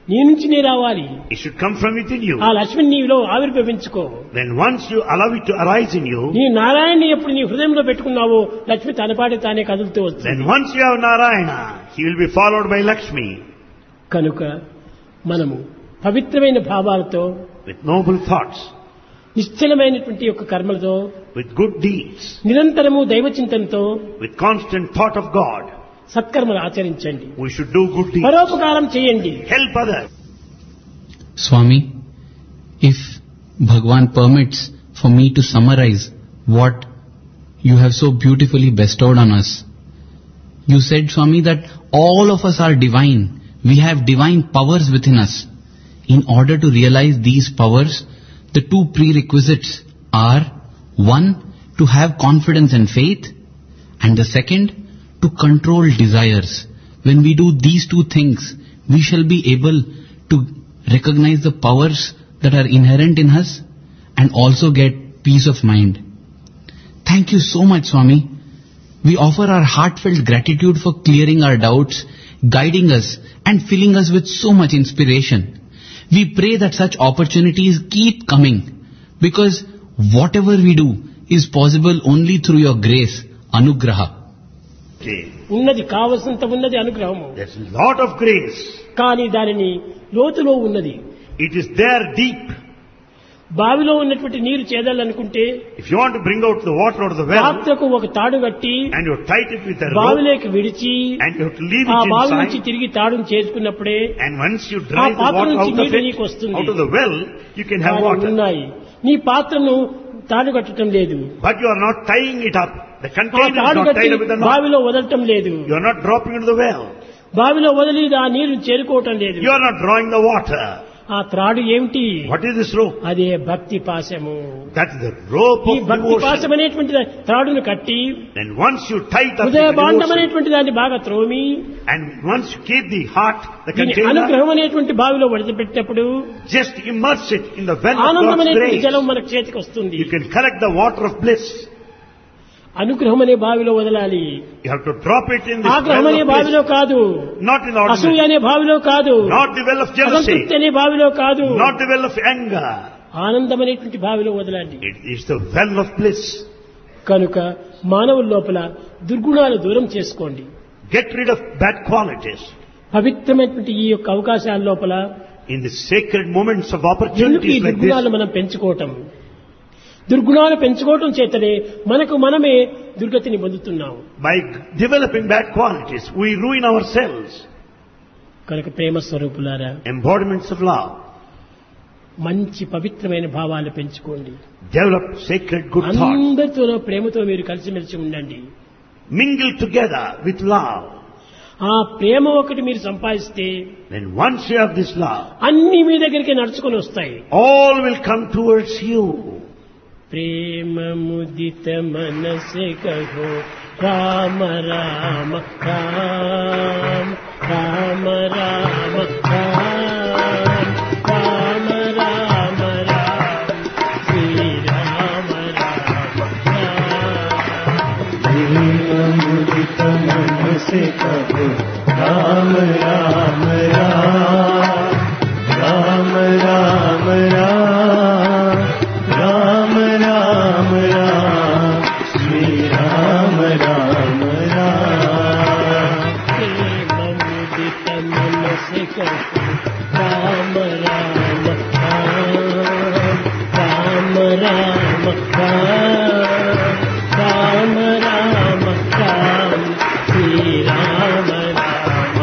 నీ నుంచి నే రావాలి. It should come from within you. ఆ లక్ష్మిని నీలో ఆవిర్భవించుకో. Then once you allow it to arise in you, నీ నారాయణని ఎప్పుడు నీ హృదయంలో పెట్టుకున్నావో లక్ష్మి తనపాటి తానే కదులుతూ వస్తుంది. then once you have Narayana, he will be followed by Lakshmi. కనుక మనము పవిత్రమైన భావాలతో, With noble thoughts, నిశ్చలమైనటువంటి యొక్క కర్మలతో, with good deeds, నిరంతరము దైవ చింతనతో with constant thought of God, సత్కర్మలు ఆచరించండి. we should do good deeds. పరోపకారం చేయండి. Help others. Swami, if Bhagwan permits for me to summarize what you have so beautifully bestowed on us. You said, Swami, that all of us are divine. We have divine powers within us. In order to realize these powers, the two prerequisites are, one, to have confidence and faith, and the second, to control desires. When we do these two things, we shall be able to recognize the powers that are inherent in us and also get peace of mind. Thank you so much, Swami. We offer our heartfelt gratitude for clearing our doubts, guiding us and filling us with so much inspiration. We pray that such opportunities keep coming, because whatever we do is possible only through your grace, Anugraha. Okay. ఉన్నది కావలసినంత ఉన్నది అనుగ్రహము. There's a lot of grace. కానీ దానిని లోతులో ఉన్నది. It is there deep. బావిలో ఉన్నటువంటి నీరు చేదాలనుకుంటే If you want to bring out the water out of the well, పాత్రకు ఒక తాడు కట్టి and you tie it with a rope, బావిలోకి విడిచి and you have to leave ఆ it బావి నుంచి inside, తిరిగి తాడును చేసుకున్నప్పుడే and once you drive the పాత్ర water నుంచి out of నీరు it, నీకు వస్తుంది. out of the well, you can have కానీ water. ఉన్నాయి. నీ పాత్రను తాడు కట్టడం లేదు. But you are not tying it up. The ఆ container is తాడు not కట్టి tied up with a knot. బావిలో వదలటం లేదు. You are not dropping into the well. బావిలో వదిలి ఆ నీరు చేరుకోవటం లేదు. You are not drawing the water. ఆ త్రాడు ఏమిటి? What is this rope? అదే భక్తి పాశము. That is the rope ఈ of భక్తి పాశం devotion. అనేటువంటి త్రాడును కట్టి Then once you tie it up with హృదయ the బాండం devotion, అనేటువంటి దాన్ని బాగా త్రోమి and once you keep the heart, the దీని container, అనుగ్రహం అనేటువంటి బావిలో వడిచిపెట్టినప్పుడు just immerse it in the well of ఆనందం God's అనేటువంటి grace. జలం మనకు చేతికి వస్తుంది. You can collect the water of bliss. అనుగ్రహం అనే బావిలో వదలాలి. You have to drop it in this ఆగ్రహం well అనే of బావిలో bliss. కాదు. Not in అసూయ ordinary. అనే బావిలో కాదు. Not the well of jealousy. అసంతృప్తి అనే బావిలో కాదు. Not the well of anger. ఆనందం అనేటువంటి బావిలో వదలండి. It is the well of bliss. కనుక మానవుల లోపల దుర్గుణాలు దూరం చేసుకోండి. Get rid of bad qualities. పవిత్రమైనటువంటి ఈ యొక్క అవకాశాల లోపల In the sacred moments of ఎందుకు ఈ opportunities like దుర్గుణాలు this, మనం పెంచుకోవటం? దుర్గుణాలు పెంచుకోవటం చేతనే మనకు మనమే దుర్గతిని పొందుతున్నాము. by developing bad qualities, we ruin ourselves. కనుక ప్రేమ స్వరూపులారా, Embodiments of love. మంచి పవిత్రమైన భావాలు పెంచుకోండి. Develop sacred good thoughts. అందరితో ప్రేమతో మీరు కలిసిమెలిసి ఉండండి. Mingle together with love. ఆ ప్రేమ ఒకటి మీరు సంపాదిస్తే Then once you have this love, అన్ని మీ దగ్గరికి నడుచుకొని వస్తాయి. all will come towards you. ప్రేమ ముదిత మనసే కహో రామ రామ రామ రామ రామ రామ రామ రామ రామ శ్రీ రామ రామ प्रेम मुदित मन से कहो राम राम राम राम राम राम राम राम राम श्री राम राम राम प्रेम मुदित मन से कहो राम राम राम राम राम राम राम राम श्री राम राम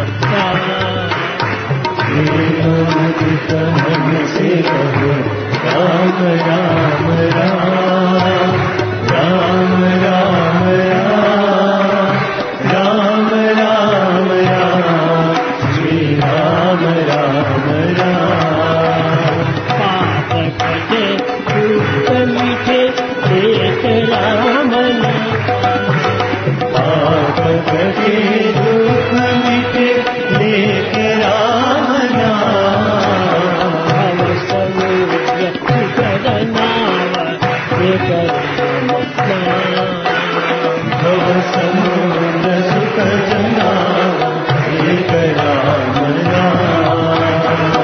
राम मुदित मन से कहो राम राम राम राम राम राम राम राम राम श्री राम राम राम पाप कटे दुख मिटे एक राम पाप कटे दुख मिटे लेक राम नाम नाम समुद्र करनाव एक राम भव समुद्र सुख नाम एक राम नाम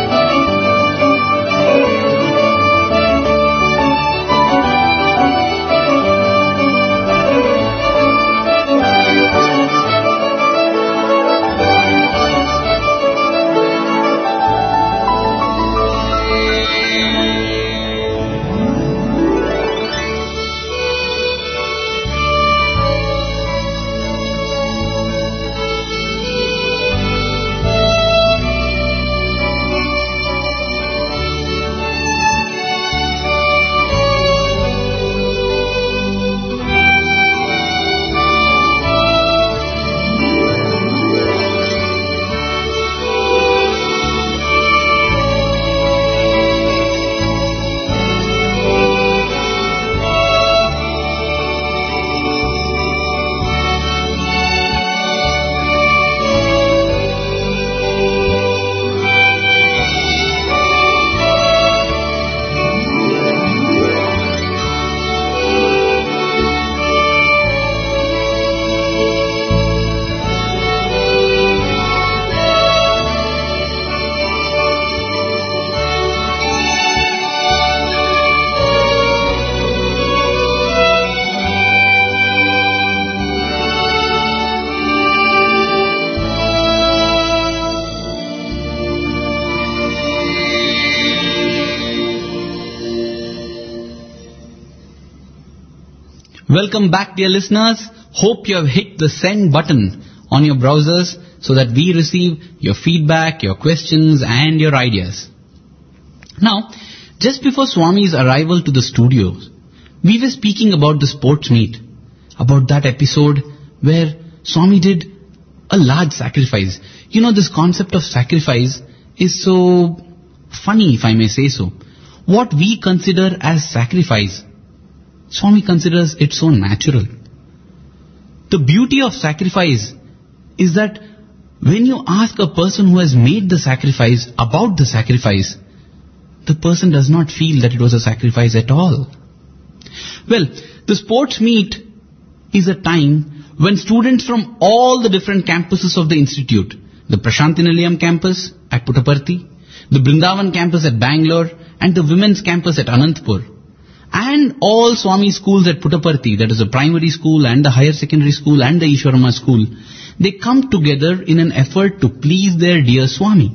Welcome back, dear listeners. Hope you have hit the send button on your browsers so that we receive your feedback, your questions and your ideas. Now, just before Swami's arrival to the studios, we were speaking about the sports meet, about that episode where Swami did a large sacrifice. You know, this concept of sacrifice is so funny, if I may say so. What we consider as sacrifice, Swami considers it so natural. The beauty of sacrifice is that when you ask a person who has made the sacrifice about the sacrifice, the person does not feel that it was a sacrifice at all. Well, the sports meet is a time when students from all the different campuses of the institute, the Prashanti Nilayam campus at Puttaparthi, the Brindavan campus at Bangalore, and the women's campus at Anantapur, and all Swami schools at Puttaparthi, that is the primary school and the higher secondary school and the Ishwarama school, they come together in an effort to please their dear Swami.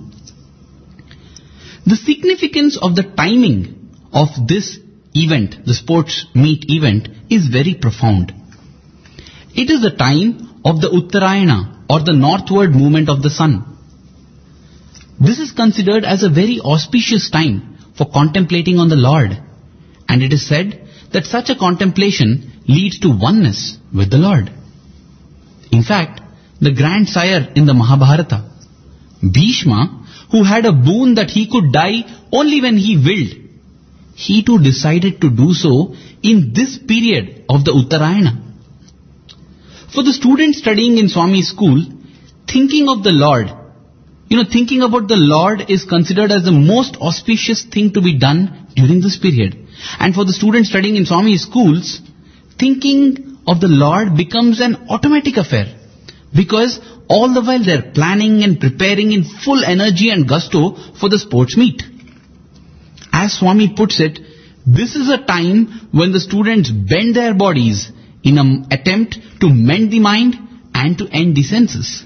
The significance of the timing of this event, the sports meet event, is very profound. It is the time of the Uttarayana, or the northward movement of the sun. This is considered as a very auspicious time for contemplating on the Lord. And it is said that such a contemplation leads to oneness with the Lord. In fact, the grandsire in the Mahabharata, Bhishma, who had a boon that he could die only when he willed, he too decided to do so in this period of the Uttarayana. For the students studying in Swami's school, thinking of the Lord, you know, thinking about the Lord is considered as the most auspicious thing to be done during this period. And for the students studying in Swami's schools, thinking of the Lord becomes an automatic affair, because all the while they're planning and preparing in full energy and gusto for the sports meet. As Swami puts it, this is a time when the students bend their bodies in an attempt to mend the mind and to end the senses.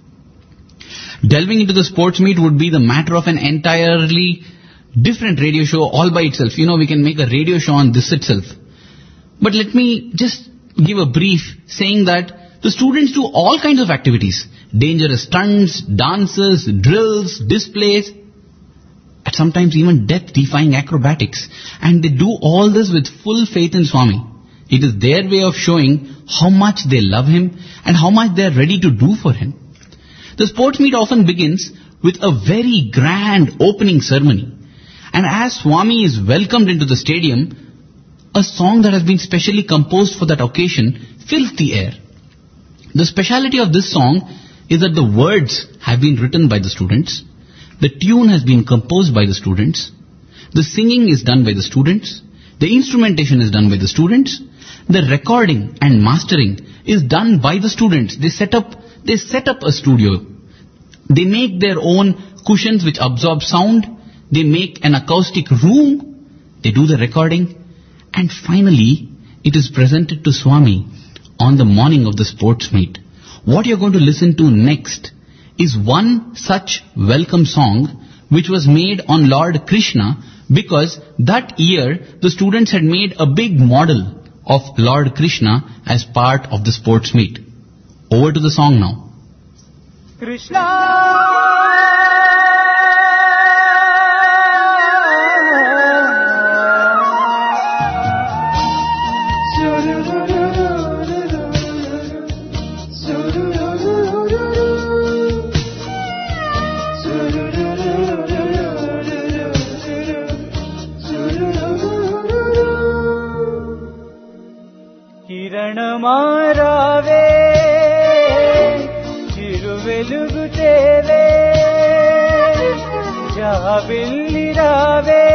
Delving into the sports meet would be the matter of an entirely different radio show all by itself. You know, we can make a radio show on this itself. But let me just give a brief saying that the students do all kinds of activities. Dangerous stunts, dances, drills, displays, and sometimes even death-defying acrobatics. And they do all this with full faith in Swami. It is their way of showing how much they love him and how much they are ready to do for him. The sports meet often begins with a very grand opening ceremony. And as Swami is welcomed into the stadium, a song that has been specially composed for that occasion fills the air. The speciality of this song is that the words have been written by the students, the tune has been composed by the students, the singing is done by the students, the instrumentation is done by the students, the recording and mastering is done by the students. They set up, they set up a studio. They make their own cushions which absorb sound. They make an acoustic room. They do the recording. And finally, it is presented to Swami on the morning of the sports meet. What you're going to listen to next is one such welcome song which was made on Lord Krishna, because that year the students had made a big model of Lord Krishna as part of the sports meet. Over to the song now. Krishna Kiranamaraave Chiruvelluguteve Javillirave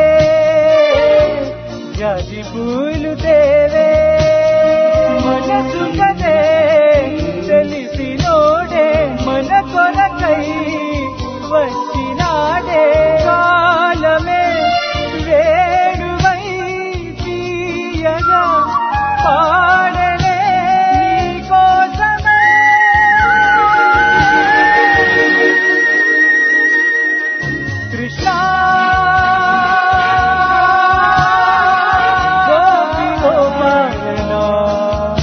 Jajipuluteve Manasukade Telisinode Manakorakai Vachinade Kalame Veduvai Piyaga Padale Kosame Krishna Gopi Gopalana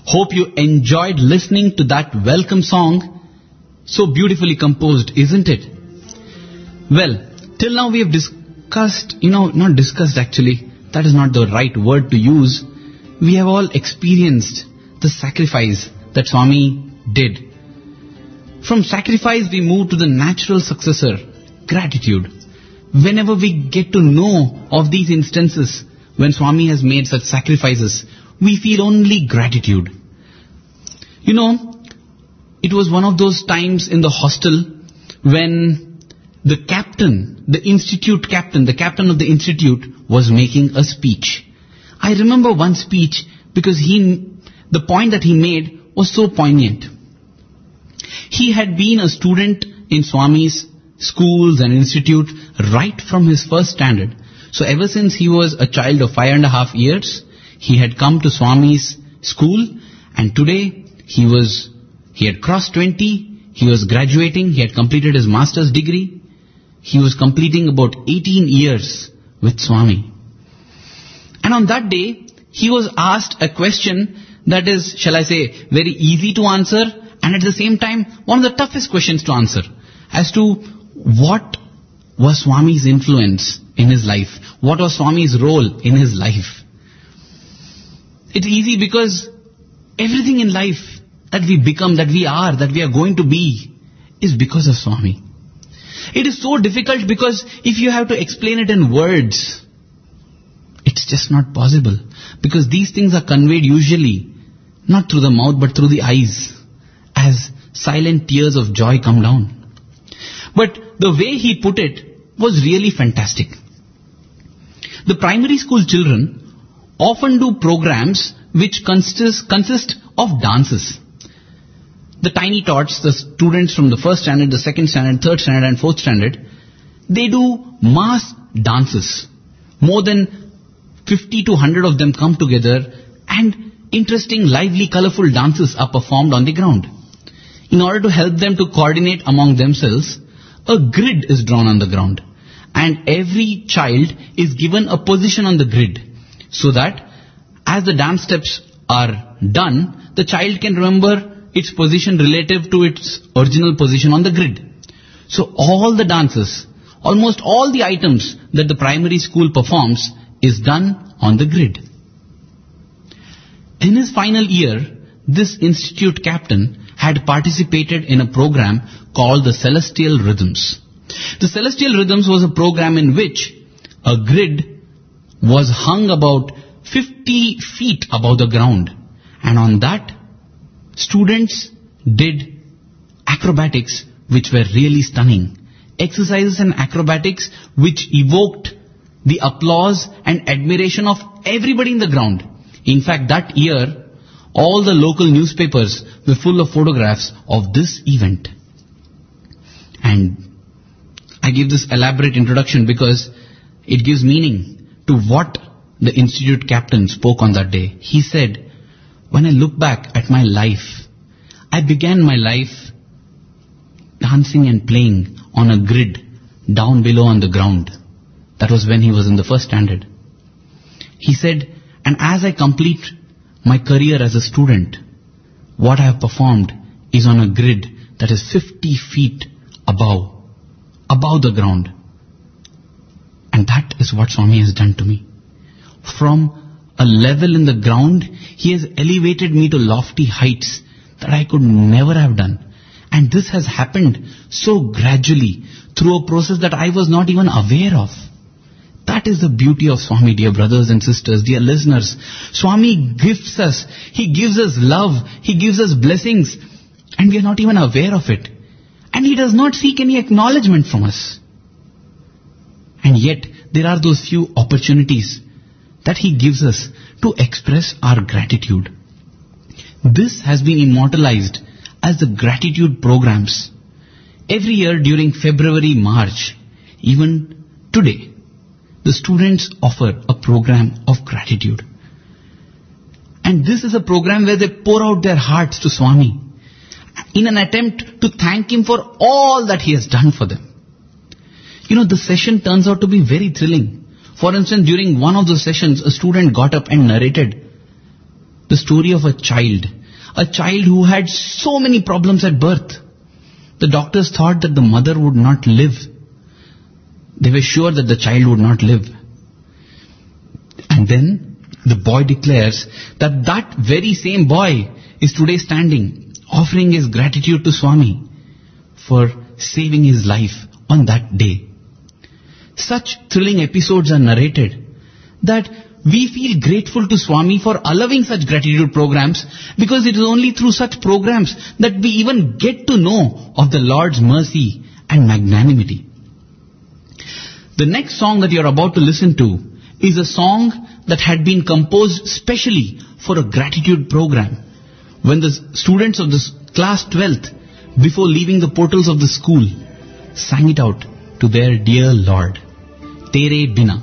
Hope you enjoyed listening to that welcome song. So beautifully composed, isn't it? Well, till now we have discussed, you know, not discussed actually, that is not the right word to use. We have all experienced the sacrifice that Swami did. From sacrifice we move to the natural successor, gratitude. Whenever we get to know of these instances when Swami has made such sacrifices, we feel only gratitude. You know, it was one of those times in the hostel when the captain, the institute captain, the captain of the institute was making a speech. I remember one speech because he, the point that he made was so poignant. He had been a student in Swami's schools and institute right from his first standard. So ever since he was a child of five and a half years, he had come to Swami's school, and today he was, he had crossed twenty, he was graduating, he had completed his master's degree, he was completing about eighteen years with Swami. And on that day, he was asked a question that is, shall I say, very easy to answer, and at the same time, one of the toughest questions to answer, as to what was Swami's influence in his life? What was Swami's role in his life? It's easy because everything in life that we become, that we are, that we are going to be, is because of Swami. It is so difficult because if you have to explain it in words, it's just not possible. Because these things are conveyed usually not through the mouth but through the eyes, as silent tears of joy come down. But the way he put it was really fantastic. The primary school children often do programs which consist, consist of dances. The tiny tots, the students from the first standard, the second standard, third standard and fourth standard, they do mass dances. More than fifty to one hundred of them come together and interesting, lively, colorful dances are performed on the ground. In order to help them to coordinate among themselves, a grid is drawn on the ground. And every child is given a position on the grid, so that as the dance steps are done, the child can remember its position relative to its original position on the grid. So all the dances, almost all the items that the primary school performs is done on the grid. In his final year, this institute captain had participated in a program called the Celestial Rhythms. The Celestial Rhythms was a program in which a grid was hung about fifty feet above the ground, and on that students did acrobatics which were really stunning. Exercises and acrobatics which evoked the applause and admiration of everybody in the ground. In fact, that year, all the local newspapers were full of photographs of this event. And I give this elaborate introduction because it gives meaning to what the institute captain spoke on that day. He said, when I look back at my life, I began my life dancing and playing on a grid down below on the ground. That was when he was in the first standard. He said, and as I complete my career as a student, what I have performed is on a grid that is fifty feet above, above the ground. And that is what Swami has done to me. From a level in the ground, he has elevated me to lofty heights that I could never have done. And this has happened so gradually through a process that I was not even aware of. That is the beauty of Swami, dear brothers and sisters, dear listeners. Swami gifts us. He gives us love. He gives us blessings. And we are not even aware of it. And he does not seek any acknowledgement from us. And yet, there are those few opportunities that he gives us to express our gratitude. This has been immortalized as the gratitude programs. Every year during February, March, even today, the students offer a program of gratitude. And this is a program where they pour out their hearts to Swami in an attempt to thank him for all that he has done for them. You know, the session turns out to be very thrilling. For instance, during one of those sessions, a student got up and narrated the story of a child a child who had so many problems at birth. The doctors thought that the mother would not live. They were sure that the child would not live. And then the boy declares that that very same boy is today standing, offering his gratitude to Swami for saving his life on that day. Such thrilling episodes are narrated that we feel grateful to Swami for allowing such gratitude programs, because it is only through such programs that we even get to know of the Lord's mercy and magnanimity. The next song that you are about to listen to is a song that had been composed specially for a gratitude program, when the students of the class twelfth, before leaving the portals of the school, sang it out to their dear Lord. Tere Bina.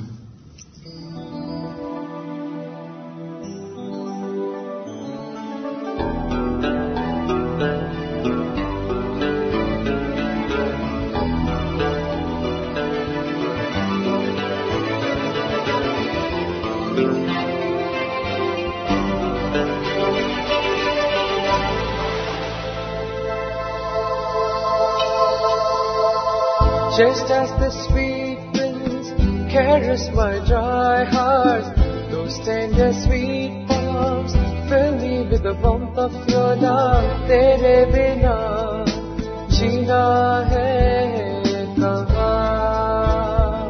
Just as the sweet winds caress my dry heart, those tender sweet palms fill me with the warmth of your love. Tere bina jeena hai kahan,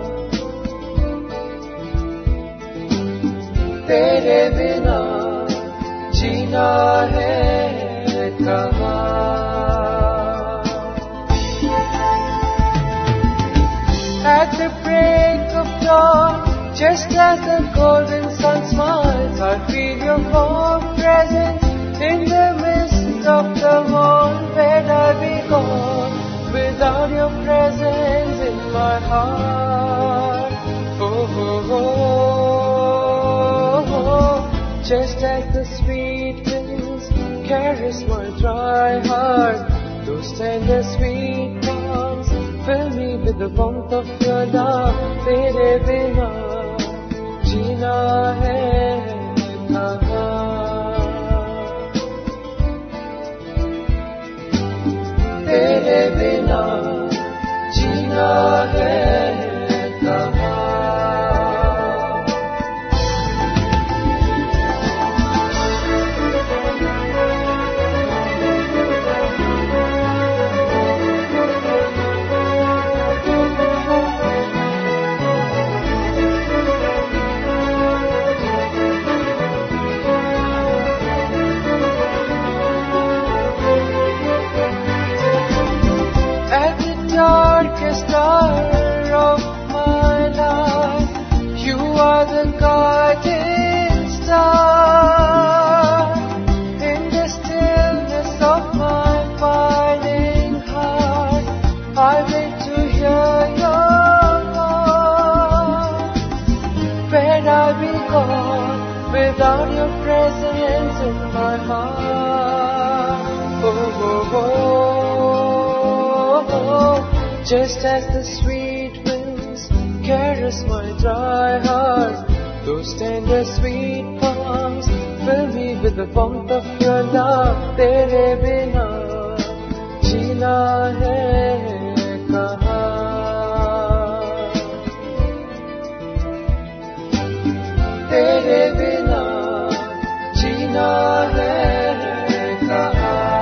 tere bina jeena hai kahan. At the break of dawn, just as the golden sun smiles, I feel your warm presence in the midst of the morn. Where'd I be gone without your presence in my heart? Oh, oh, oh, oh. Just as the sweet winds caress my dry heart, those tender sweet palms fill me with the warmth of your love. Tere bina jeena hai kahan, tere bina jeena hai kahan. Darkest hour of my life, you are the guiding star. In the stillness of my fighting heart, I wait to hear your voice. Where'd I be gone without your presence in my heart? Oh, oh, oh, oh. Just as the sweet winds caress my dry heart, those tender sweet palms fill me with the warmth of your love. Tere bina jeena hai kahan, tere bina jeena hai kahan.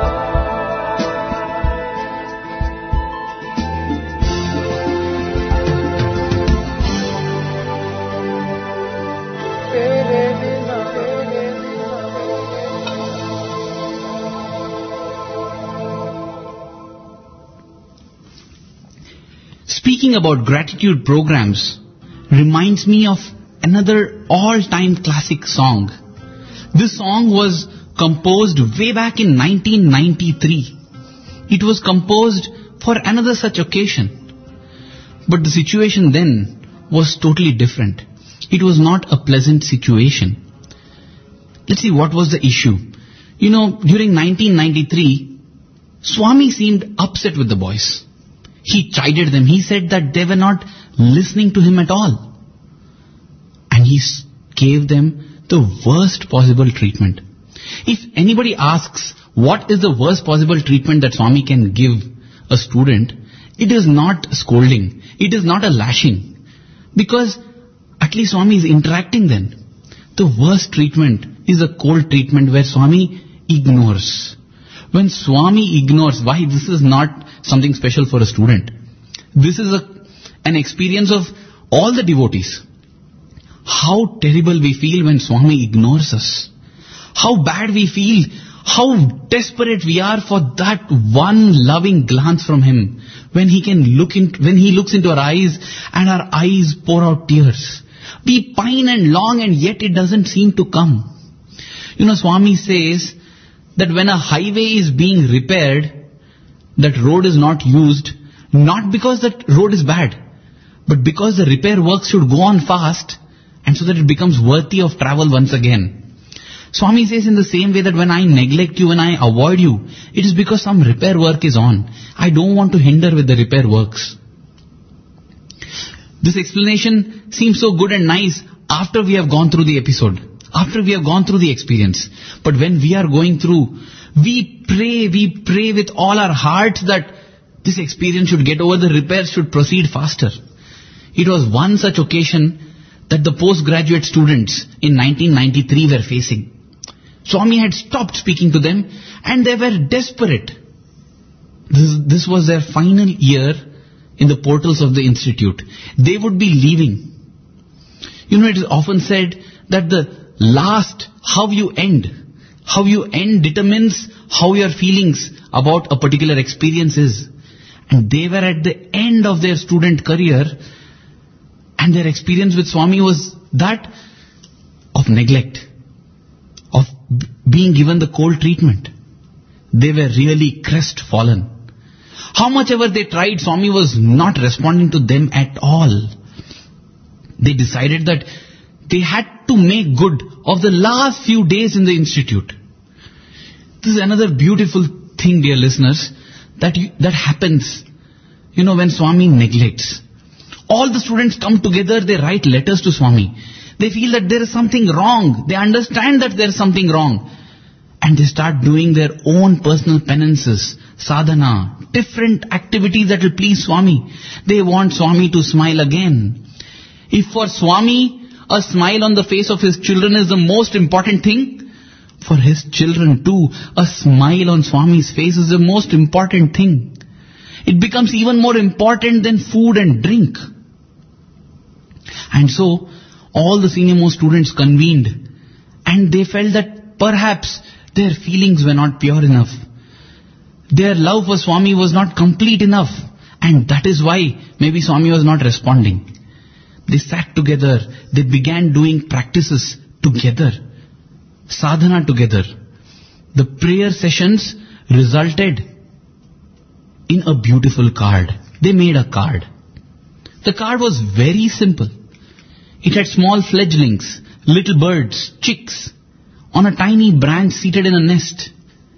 Speaking about gratitude programs reminds me of another all-time classic song. This song was composed way back in nineteen ninety-three. It was composed for another such occasion. But the situation then was totally different. It was not a pleasant situation. Let's see what was the issue. You know, during nineteen ninety-three, Swami seemed upset with the boys. He chided them. He said that they were not listening to him at all. And he gave them the worst possible treatment. If anybody asks what is the worst possible treatment that Swami can give a student, it is not scolding. It is not a lashing. Because at least Swami is interacting then. The worst treatment is a cold treatment where Swami ignores. When Swami ignores, why this is not something special for a student. This is a, an experience of all the devotees. How terrible we feel when Swami ignores us. How bad we feel. How desperate we are for that one loving glance from him. When he can look in, when he looks into our eyes and our eyes pour out tears. We pine and long and yet it doesn't seem to come. You know, Swami says that when a highway is being repaired, that road is not used, not because that road is bad, but because the repair work should go on fast and so that it becomes worthy of travel once again. Swami says in the same way that when I neglect you, when I avoid you, it is because some repair work is on. I don't want to hinder with the repair works. This explanation seems so good and nice after we have gone through the episode, after we have gone through the experience. But when we are going through, we pray, we pray with all our hearts that this experience should get over, the repairs should proceed faster. It was one such occasion that the postgraduate students in nineteen ninety-three were facing. Swami had stopped speaking to them and they were desperate. This, this was their final year in the portals of the institute. They would be leaving. You know, it is often said that the last, how you end, how you end determines how your feelings about a particular experience is. And they were at the end of their student career and their experience with Swami was that of neglect, of b- being given the cold treatment. They were really crestfallen. How much ever they tried, Swami was not responding to them at all. They decided that they had to make good of the last few days in the institute. This is another beautiful thing, dear listeners, that you, that happens, you know, when Swami neglects. All the students come together, they write letters to Swami. They feel that there is something wrong. They understand that there is something wrong. And they start doing their own personal penances, sadhana, different activities that will please Swami. They want Swami to smile again. If for Swami, a smile on the face of his children is the most important thing, for his children too, a smile on Swami's face is the most important thing. It becomes even more important than food and drink. And so, all the senior most students convened and they felt that perhaps their feelings were not pure enough. Their love for Swami was not complete enough. And that is why maybe Swami was not responding. They sat together. They began doing practices together. Sadhana together. The prayer sessions resulted in a beautiful card. They made a card. The card was very simple. It had small fledglings, little birds, chicks, on a tiny branch seated in a nest.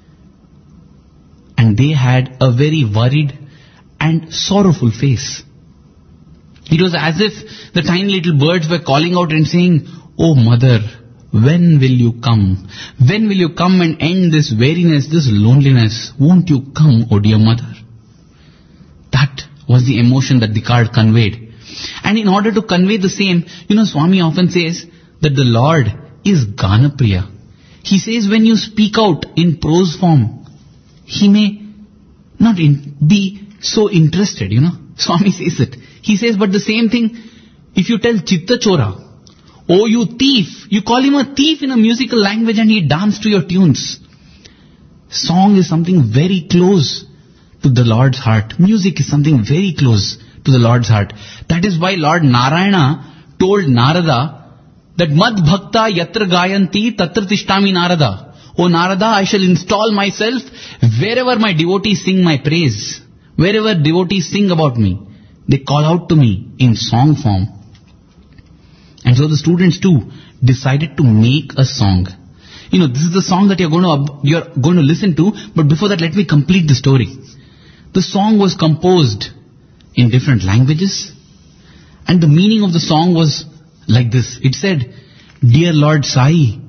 And they had a very worried and sorrowful face. It was as if the tiny little birds were calling out and saying, "Oh mother, when will you come? When will you come and end this weariness, this loneliness? Won't you come, oh dear mother?" That was the emotion that the card conveyed. And in order to convey the same, you know, Swami often says that the Lord is Ganapriya. He says when you speak out in prose form, He may not in, be so interested, you know. Swami says it. He says, but the same thing, if you tell Chitta Chora, "Oh you thief," you call him a thief in a musical language and he dances to your tunes. Song is something very close to the Lord's heart. Music is something very close to the Lord's heart. That is why Lord Narayana told Narada that Mad Bhakta Yatra Gayanti Tatra Tishtami Narada. "O Narada, I shall install myself wherever my devotees sing my praise. Wherever devotees sing about me, they call out to me in song form." And so the students too decided to make a song. You know, this is the song that you're going to, you're going to listen to, but before that let me complete the story. The song was composed in different languages, and the meaning of the song was like this. It said, "Dear Lord Sai,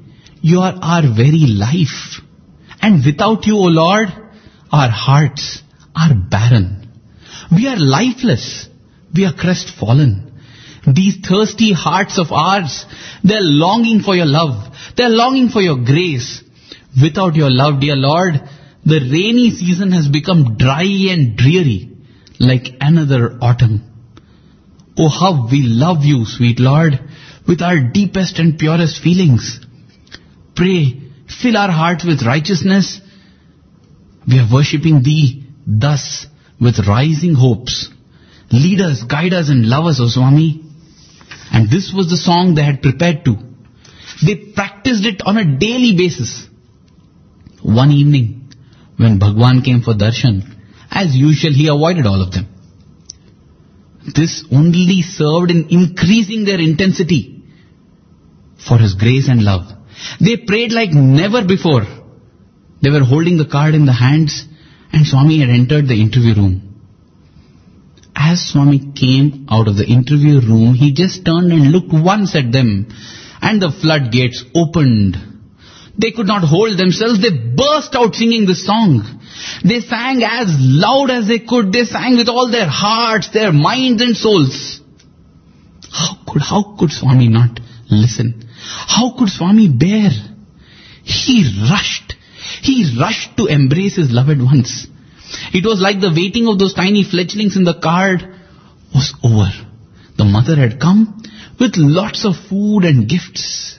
You are our very life. And without you, O Lord, our hearts are barren. We are lifeless. We are crestfallen. These thirsty hearts of ours, they're longing for your love. They're longing for your grace. Without your love, dear Lord, the rainy season has become dry and dreary, like another autumn. Oh, how we love you, sweet Lord, with our deepest and purest feelings. Pray, fill our hearts with righteousness. We are worshipping Thee thus with rising hopes. Lead us, guide us and love us, O Swami. And this was the song they had prepared to. They practiced it on a daily basis. One evening, when Bhagwan came for darshan, as usual he avoided all of them. This only served in increasing their intensity for His grace and love. They prayed like never before. They were holding the card in the hands and Swami had entered the interview room. As Swami came out of the interview room, he just turned and looked once at them and the floodgates opened. They could not hold themselves. They burst out singing the song. They sang as loud as they could. They sang with all their hearts, their minds and souls. How could, how could Swami not listen? How could Swami bear? He rushed. He rushed to embrace his loved ones. It was like the waiting of those tiny fledglings in the cart was over. The mother had come with lots of food and gifts.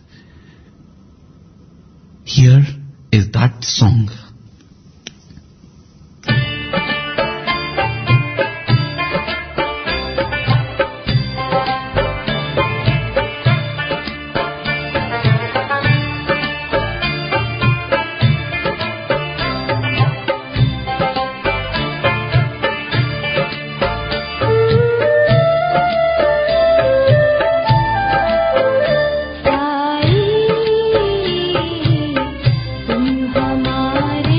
Here is that song. तुम हमारे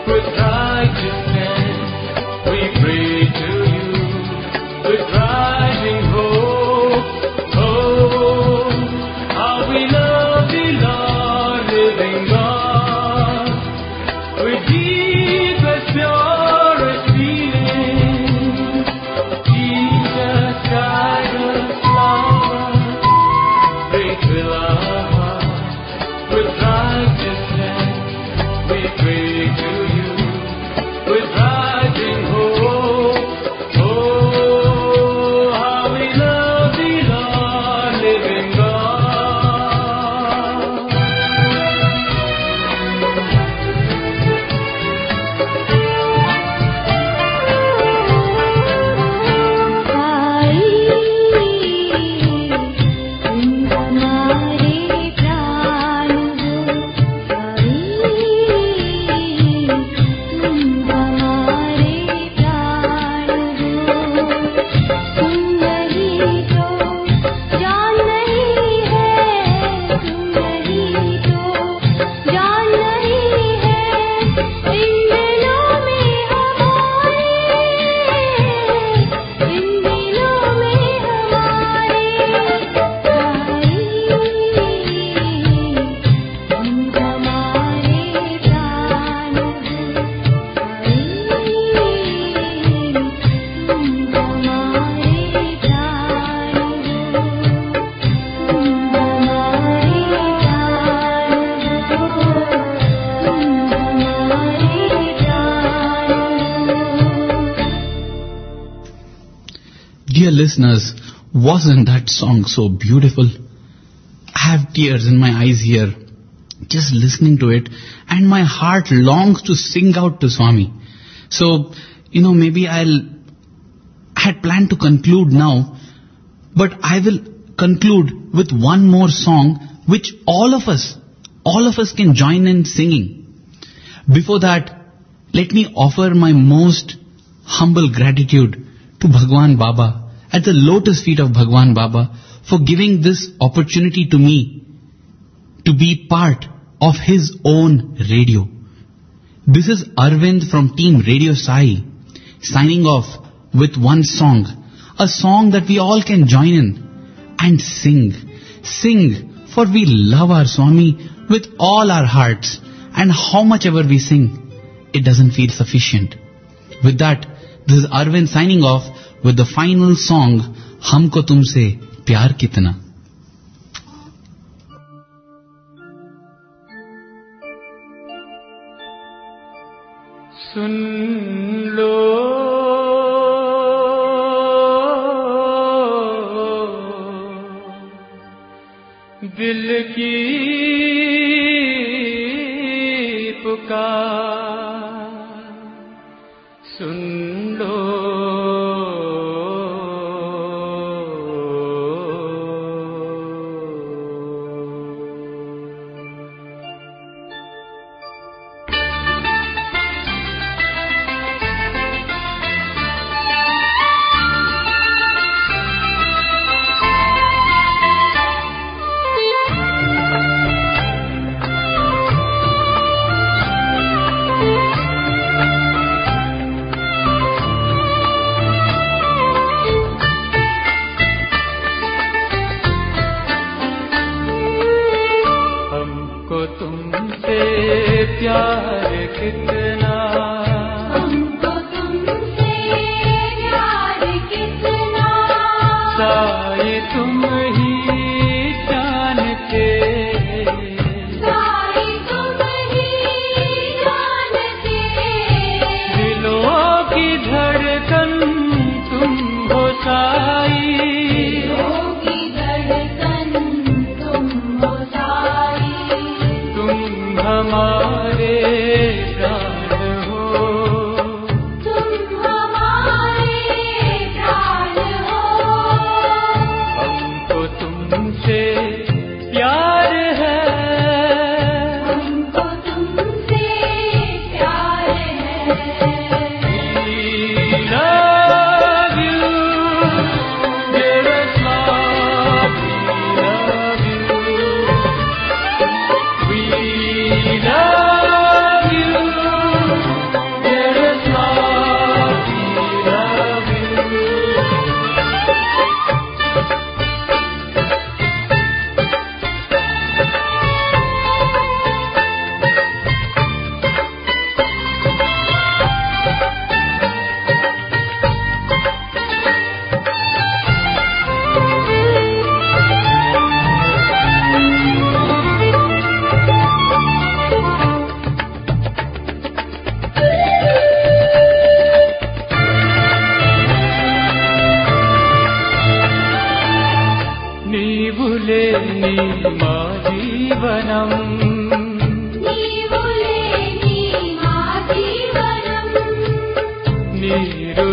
with righteousness we pray to you, with rising hope. Oh, how we love thee, Lord, living God, with deepest, purest feeling. Jesus, guide us, flower, they fill our hearts with righteousness. We pray to you with rising hope. Oh, how we love thee, Lord, living God. आई तुम हमारे प्राण हो, आई तुम हमारे प्राण हो, तुम नहीं तो जान नहीं है, तुम नहीं तो जान नहीं है, इन दिलों में हमारे, इन दिलों में हमारे। आई तुम हमारे प्राण हो, आई तुम हमारे प्राण हो, तुम हमारे प्राण हो, तुम हमारे प्राण हो। Dear listeners, wasn't that song so beautiful? I have tears in my eyes here, just listening to it, and my heart longs to sing out to Swami. So, you know, maybe I'll, I had planned to conclude now, but I will conclude with one more song which all of us, all of us can join in singing. Before that, let me offer my most humble gratitude to Bhagwan Baba, at the lotus feet of Bhagwan Baba, for giving this opportunity to me to be part of his own radio. This is Arvind from Team Radio Sai, signing off with one song, a song that we all can join in and sing. Sing, for we love our Swami with all our hearts, and how much ever we sing, it doesn't feel sufficient. With that, this is Arvind signing off with the final song, Humko Tumse Pyar Kitna. सुन लो दिल की पुकार, सुन लो प्यार कितना, हमको तुमसे प्यार कितना, साई तुम ही जानते, साई तुम ही जानते, दिलों की धड़कन तुम हो साई, दिलों की धड़कन तुम हो साई, तुम हमारे प्राण हो, तुम हमारे प्राण हो, हमको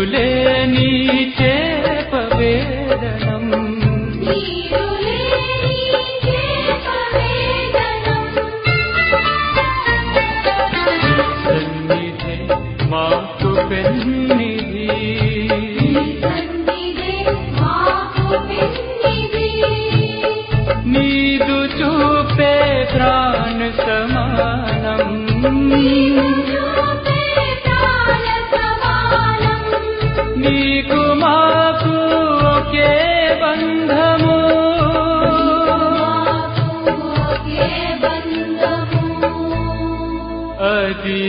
నీరులే నీచే పవేదనం నీరులే నీచే పవేదనం సన్నిధే మాకు పెన్నిధి సన్నిధే మాకు పెన్నిధి నీదు చూపే ప్రాణ సమానం నీదు చూపే ప్రాణ సమానం నీకు మాకు ఒకే బంధము మాకు ఒకే బంధము అది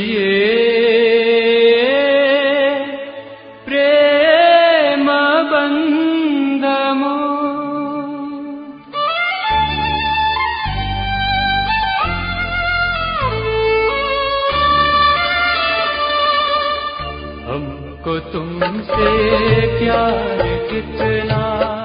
ప్రేమ బంధము. हमको तुमसे प्यार कितना